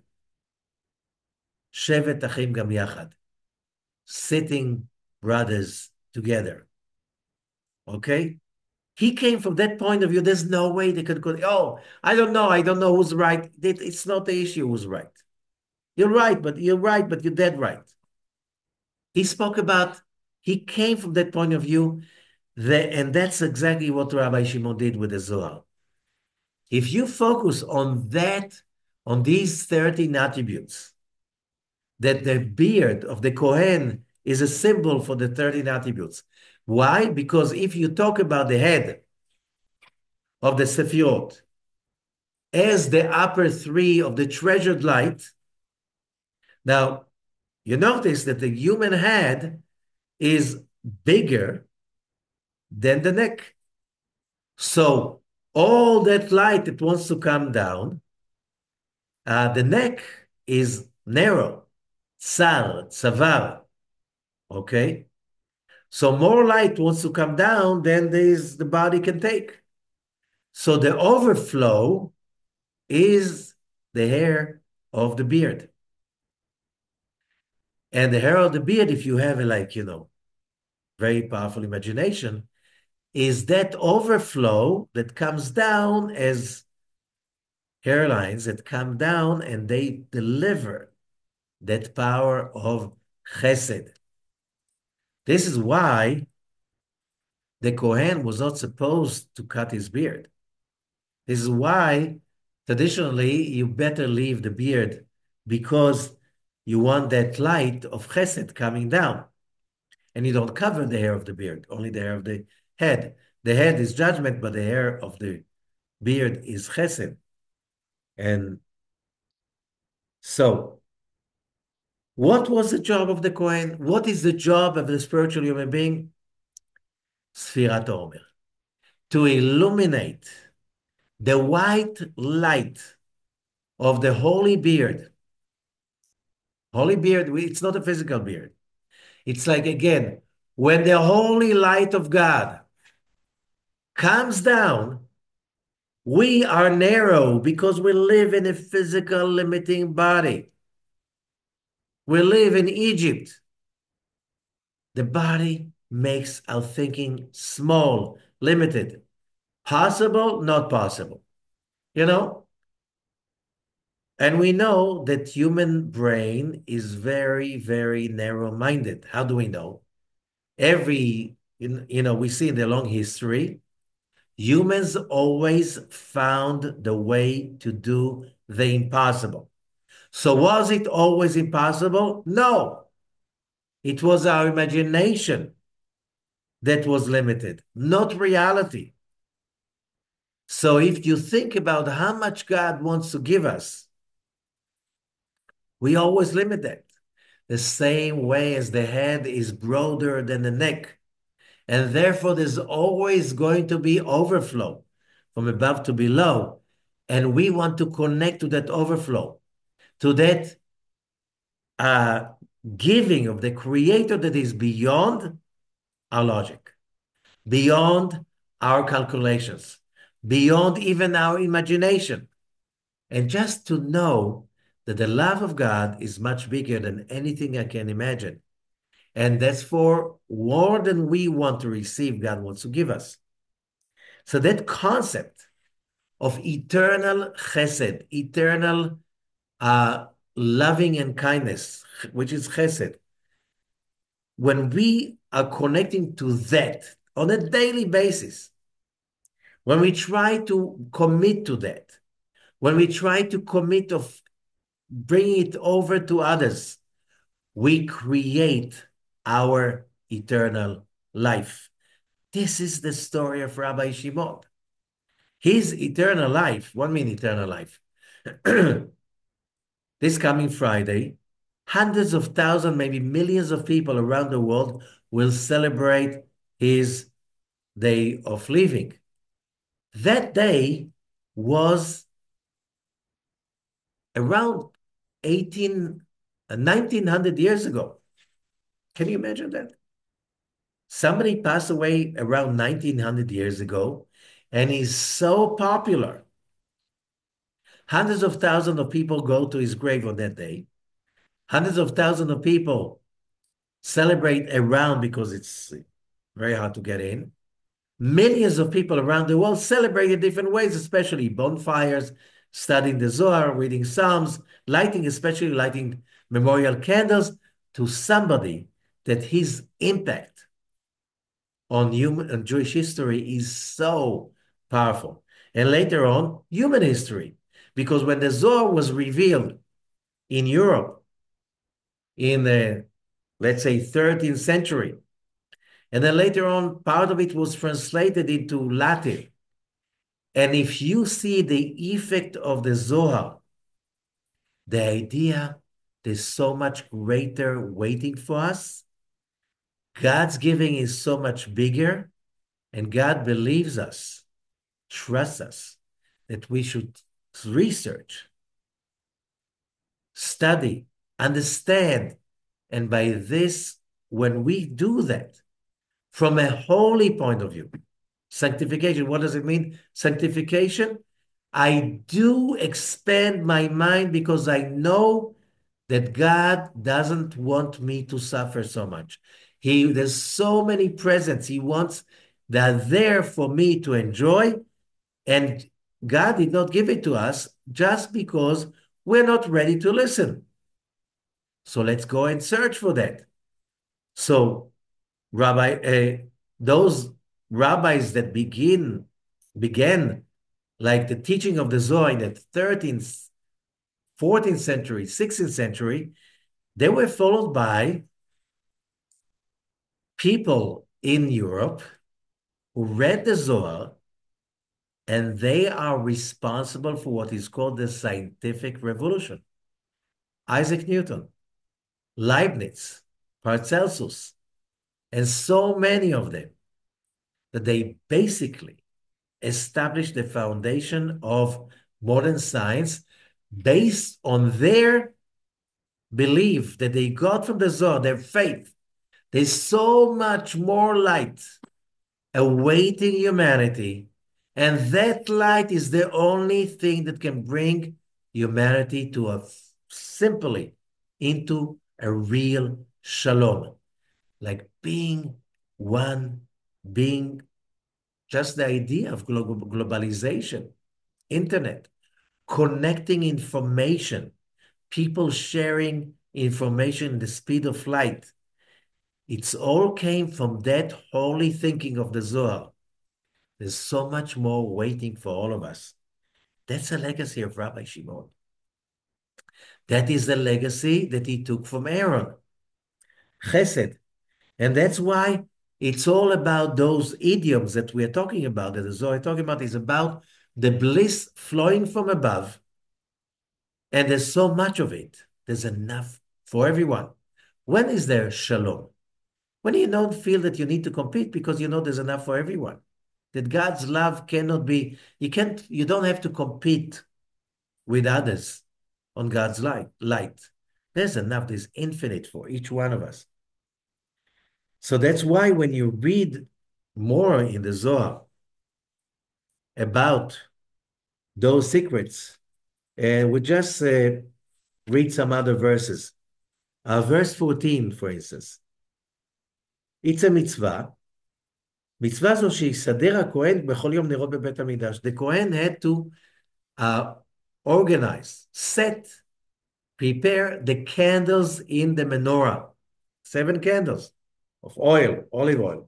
Shevet Achim Gam Yachad. Sitting brothers together. Okay? He came from that point of view. There's no way they could go, oh, I don't know. I don't know who's right. It's not the issue who's right. You're right, but you're right, but you're dead right. He spoke about, he came from that point of view, that, and that's exactly what Rabbi Shimon did with the Zohar. If you focus on that, on these thirteen attributes, that the beard of the Kohen is a symbol for the thirteen attributes. Why? Because if you talk about the head of the Sefirot as the upper three of the treasured light, now you notice that the human head is bigger than the neck. So all that light that wants to come down, uh, the neck is narrow, tsar, tsavar, okay? So more light wants to come down than there's the body can take. So the overflow is the hair of the beard. And the hair of the beard, if you have a like, you know, very powerful imagination, is that overflow that comes down as hairlines that come down and they deliver that power of chesed. This is why the Kohen was not supposed to cut his beard. This is why traditionally you better leave the beard because you want that light of chesed coming down. And you don't cover the hair of the beard, only the hair of the head. The head is judgment, but the hair of the beard is chesed. And so, what was the job of the Kohen? What is the job of the spiritual human being? Sfirat Omer. To illuminate the white light of the holy beard. Holy beard, it's not a physical beard. It's like, again, when the holy light of God comes down, we are narrow because we live in a physical limiting body. We live in Egypt. The body makes our thinking small, limited. Possible, not possible. You know? And we know that human brain is very, very narrow-minded. How do we know? Every, you know, we see in the long history, humans always found the way to do the impossible. So was it always impossible? No. It was our imagination that was limited, not reality. So if you think about how much God wants to give us, we always limit that. The same way as the head is broader than the neck. And therefore, there's always going to be overflow from above to below. And we want to connect to that overflow, to that uh, giving of the Creator that is beyond our logic, beyond our calculations, beyond even our imagination. And just to know that the love of God is much bigger than anything I can imagine. And that's for more than we want to receive, God wants to give us. So that concept of eternal chesed, eternal uh, loving and kindness, which is chesed, when we are connecting to that on a daily basis, when we try to commit to that, when we try to commit of bringing it over to others, we create our eternal life. This is the story of Rabbi Shimon. His eternal life, what mean eternal life? This coming Friday, hundreds of thousands, maybe millions of people around the world will celebrate his day of living. That day was around eighteen, nineteen hundred years ago. Can you imagine that? Somebody passed away around nineteen hundred years ago, and he's so popular. Hundreds of thousands of people go to his grave on that day. Hundreds of thousands of people celebrate around because it's very hard to get in. Millions of people around the world celebrate in different ways, especially bonfires, studying the Zohar, reading Psalms, lighting, especially lighting memorial candles to somebody that his impact on human on Jewish history is so powerful. And later on, human history, because when the Zohar was revealed in Europe in the, let's say, thirteenth century, and then later on, part of it was translated into Latin. And if you see the effect of the Zohar, the idea there's so much greater waiting for us, God's giving is so much bigger, and God believes us, trusts us, that we should research, study, understand. And by this, when we do that, from a holy point of view. Sanctification, what does it mean? Sanctification, I do expand my mind because I know that God doesn't want me to suffer so much. He, there's so many presents He wants that are there for me to enjoy, and God did not give it to us just because we're not ready to listen. So let's go and search for that. So, Rabbi, uh, those rabbis that begin began like the teaching of the Zohar in the thirteenth, fourteenth century, sixteenth century, they were followed by people in Europe who read the Zohar, and they are responsible for what is called the scientific revolution. Isaac Newton, Leibniz, Paracelsus, and so many of them, that they basically established the foundation of modern science based on their belief that they got from the Zohar, their faith. There's so much more light awaiting humanity, and that light is the only thing that can bring humanity to a simply into a real shalom, like being one, being just the idea of glo- globalization, internet, connecting information, people sharing information the speed of light. It's all came from that holy thinking of the Zohar. There's so much more waiting for all of us. That's a legacy of Rabbi Shimon. That is the legacy that he took from Aaron, Chesed. And that's why it's all about those idioms that we are talking about, that the Zohar is talking about, is about the bliss flowing from above. And there's so much of it. There's enough for everyone. When is there shalom? When you don't feel that you need to compete because you know there's enough for everyone. That God's love cannot be, you can't, you don't have to compete with others on God's light. light. There's enough, there's infinite for each one of us. So that's why when you read more in the Zohar about those secrets, and uh, we just uh, read some other verses. Uh, verse fourteen, for instance. It's a mitzvah. מצווה זו שיסדר הכהן בכל יום נרות בבית המקדש. The Kohen had to uh, organize, set, prepare the candles in the menorah. Seven candles of oil, olive oil.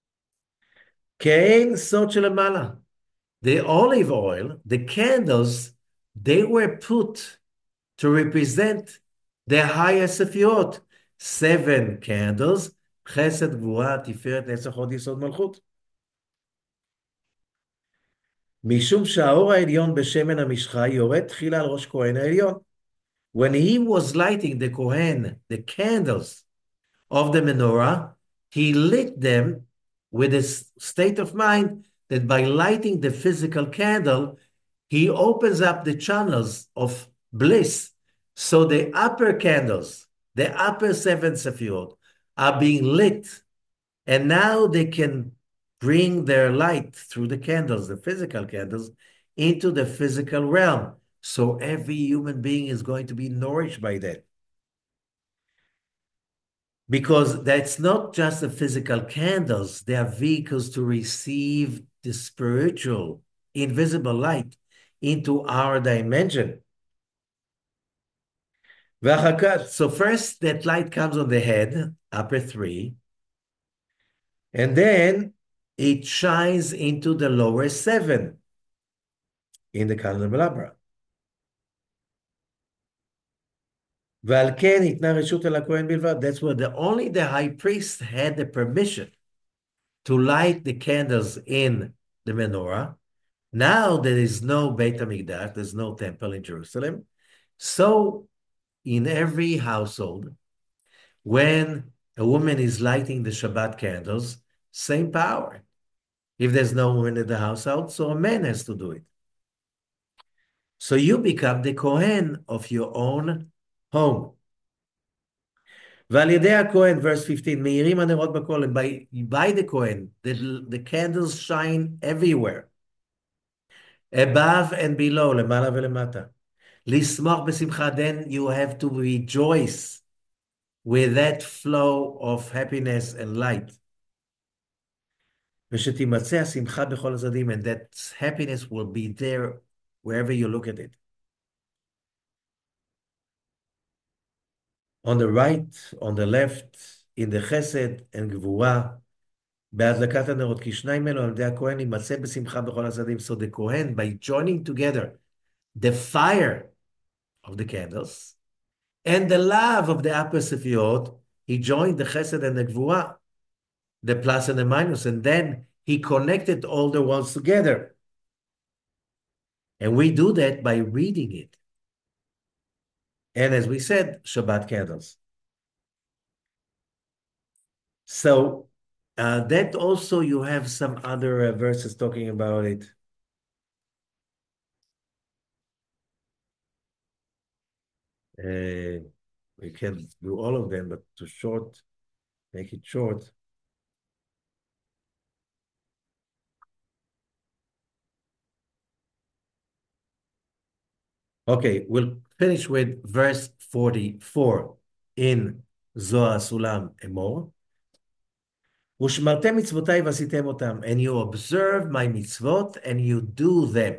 כאין סוד שלמעלה. The olive oil, the candles, they were put to represent the higher sefiot. Seven candles, חסד, גבורה, תפארת, נצח, הוד, יסוד, מלכות. משום שהאור העליון בשמן המשחה יורד תחילה על ראש כהן העליון. When he was lighting the Kohen, the candles of the menorah, he lit them with a state of mind that by lighting the physical candle, he opens up the channels of bliss. So the upper candles, the upper seven sefiot, are being lit, and now they can bring their light through the candles, the physical candles, into the physical realm. So every human being is going to be nourished by that. Because that's not just the physical candles, they are vehicles to receive the spiritual, invisible light into our dimension. So first, that light comes on the head, upper three, and then it shines into the lower seven in the candelabra. That's where the only the high priest had the permission to light the candles in the menorah. Now there is no Beit HaMikdash, there's no temple in Jerusalem. So in every household, when a woman is lighting the Shabbat candles, same power. If there's no woman in the household, so a man has to do it. So you become the Kohen of your own home. ועל ידי הכהן, verse fifteen, מאירים הנרות בכל, and by, by the Kohen, the, the candles shine everywhere, above and below, למעלה ולמטה. לשמוח בשמחה, then you have to rejoice with that flow of happiness and light. ושתימצא השמחה בכל הצדדים, and that happiness will be there wherever you look at it. On the right, on the left, in the chesed and גבורה, בהדלקת הנרות, כי שניים אלו על ידי הכהן יימצא בשמחה בכל הצדדים. So the Kohen, by joining together the fire of the candles and the love of the upper Sefirot, he joined the chesed and the gvura, the plus and the minus, and then he connected all the worlds together. And we do that by reading it. And as we said, Shabbat candles. So uh, that also you have some other uh, verses talking about it. Uh, we can do all of them, but to short, make it short. Okay, we'll finish with verse forty-four in Zohar Sulam Emor. ושמרתם מצוותיי ועשיתם אותם, and you observe my mitzvot and you do them.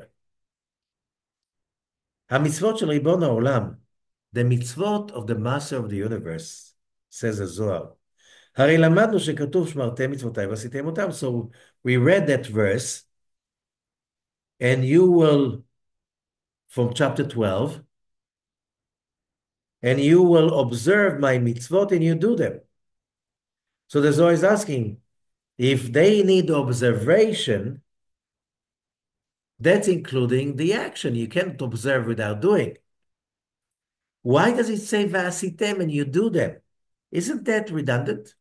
המצוות של ריבון העולם, the mitzvot of the master of the universe, says the Zohar. הרי למדנו שכתוב שמרתם מצוותיי ועשיתם אותם, so we read that verse, and you will, from chapter twelve, and you will observe my mitzvot and you do them. So the Zohar is asking, if they need observation, that's including the action. You can't observe without doing. Why does it say va'asitem and you do them? Isn't that redundant?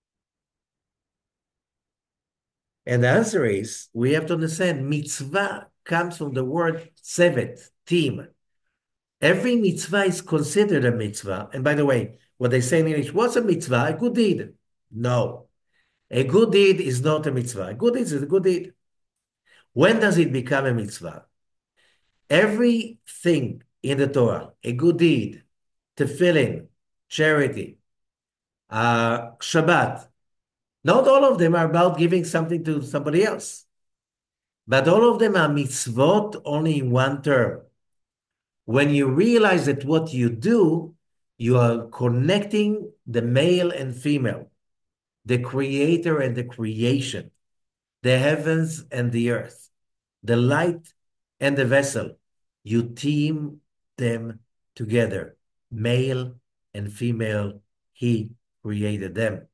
And the answer is, we have to understand, mitzvah comes from the word sevet, team. Every mitzvah is considered a mitzvah. And by the way, what they say in English, what's a mitzvah? A good deed. No. A good deed is not a mitzvah. A good deed is a good deed. When does it become a mitzvah? Everything in the Torah, a good deed, tefillin, charity, uh, Shabbat, not all of them are about giving something to somebody else. But all of them are mitzvot only in one term. When you realize that what you do, you are connecting the male and female, the creator and the creation, the heavens and the earth, the light and the vessel. You team them together, male and female, he created them.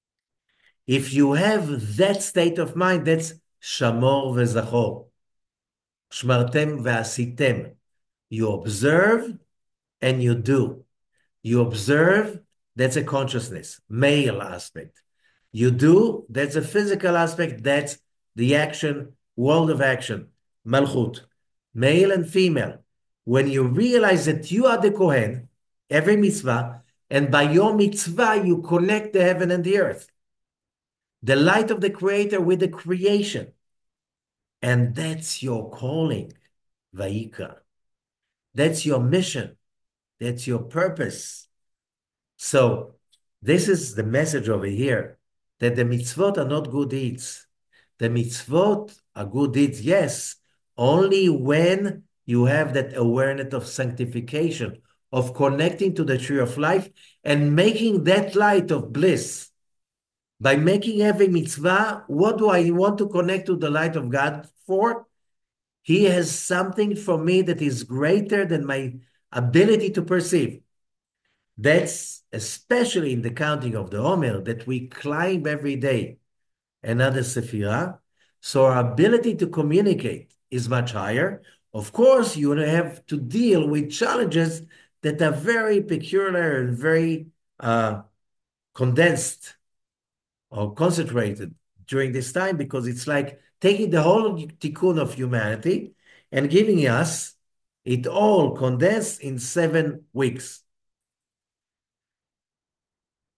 If you have that state of mind, that's shamor וזכור. shmartem ve'asitem. You observe and you do. You observe, that's a consciousness, male aspect. You do, that's a physical aspect, that's the action, world of action, malchut, male and female. When you realize that you are the Kohen, every mitzvah, and by your mitzvah, you connect the heaven and the earth, the light of the creator with the creation. And that's your calling, Vayikra. That's your mission. That's your purpose. So this is the message over here, that the mitzvot are not good deeds. The mitzvot are good deeds, yes, only when you have that awareness of sanctification, of connecting to the tree of life and making that light of bliss. By making every mitzvah, what do I want to connect to the light of God for? He has something for me that is greater than my ability to perceive. That's especially in the counting of the Omer, that we climb every day another Sephirah. So our ability to communicate is much higher. Of course, you have to deal with challenges that are very peculiar and very uh, condensed or concentrated during this time, because it's like taking the whole tikkun of humanity and giving us it all condensed in seven weeks.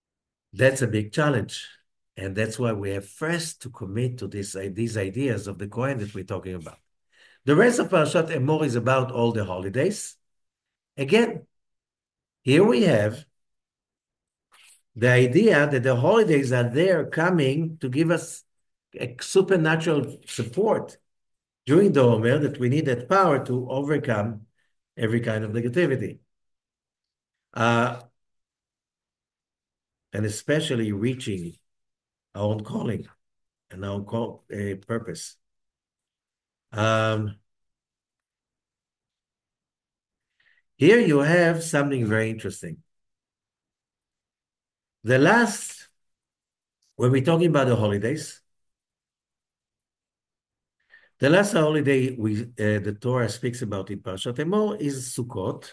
That's a big challenge. And that's why we have first to commit to this, these ideas of the Kohen that we're talking about. The rest of Parashat Emor is about all the holidays. Again, here we have the idea that the holidays are there coming to give us a supernatural support during the Omer, that we need that power to overcome every kind of negativity. Uh, and especially reaching our own calling and our call, uh, purpose. Um, here you have something very interesting. The last, when we're talking about the holidays, the last holiday we uh, the Torah speaks about in Parashat Emor is Sukkot.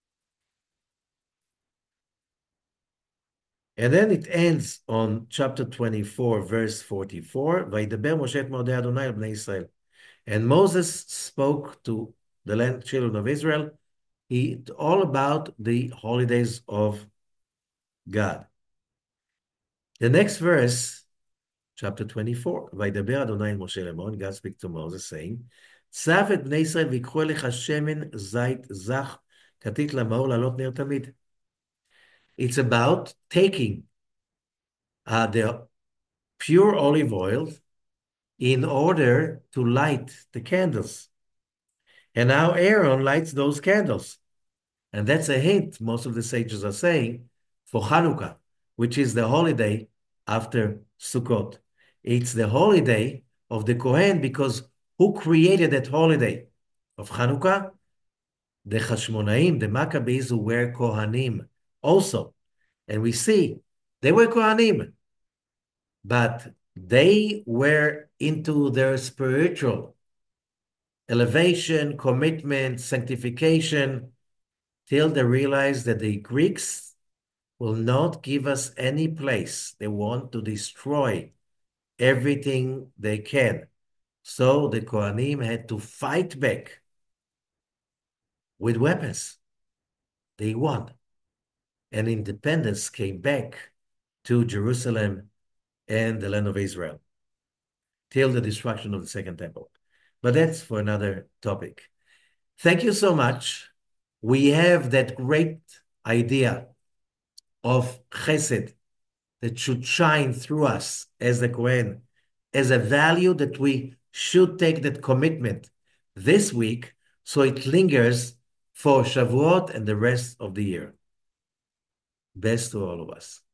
And then it ends on chapter twenty-four, verse forty-four, Vaydaber Moshe et Mordei Adonai al Bnei Israel. And Moses spoke to the land children of Israel, he all about the holidays of God. The next verse, chapter twenty-four, Vaydaber Adonai Moshe Lemon, God speaks to Moses, saying, Tzav et Bnei Israel v'ikhu lecha shemen zait zach katit lamaor lalot ner tamid. It's about taking uh, the pure olive oil in order to light the candles. And now Aaron lights those candles. And that's a hint, most of the sages are saying, for Hanukkah, which is the holiday after Sukkot. It's the holiday of the Kohen because who created that holiday of Hanukkah? The Hashmonaim, the Maccabees, who were Kohanim also. And we see they were Kohanim, but they were into their spiritual elevation, commitment, sanctification, till they realized that the Greeks will not give us any place. They want to destroy everything they can. So the Kohanim had to fight back with weapons. They won. And independence came back to Jerusalem and the land of Israel till the destruction of the Second Temple. But that's for another topic. Thank you so much. We have that great idea of chesed that should shine through us as the Kohen, as a value that we should take that commitment this week so it lingers for Shavuot and the rest of the year. Best to all of us.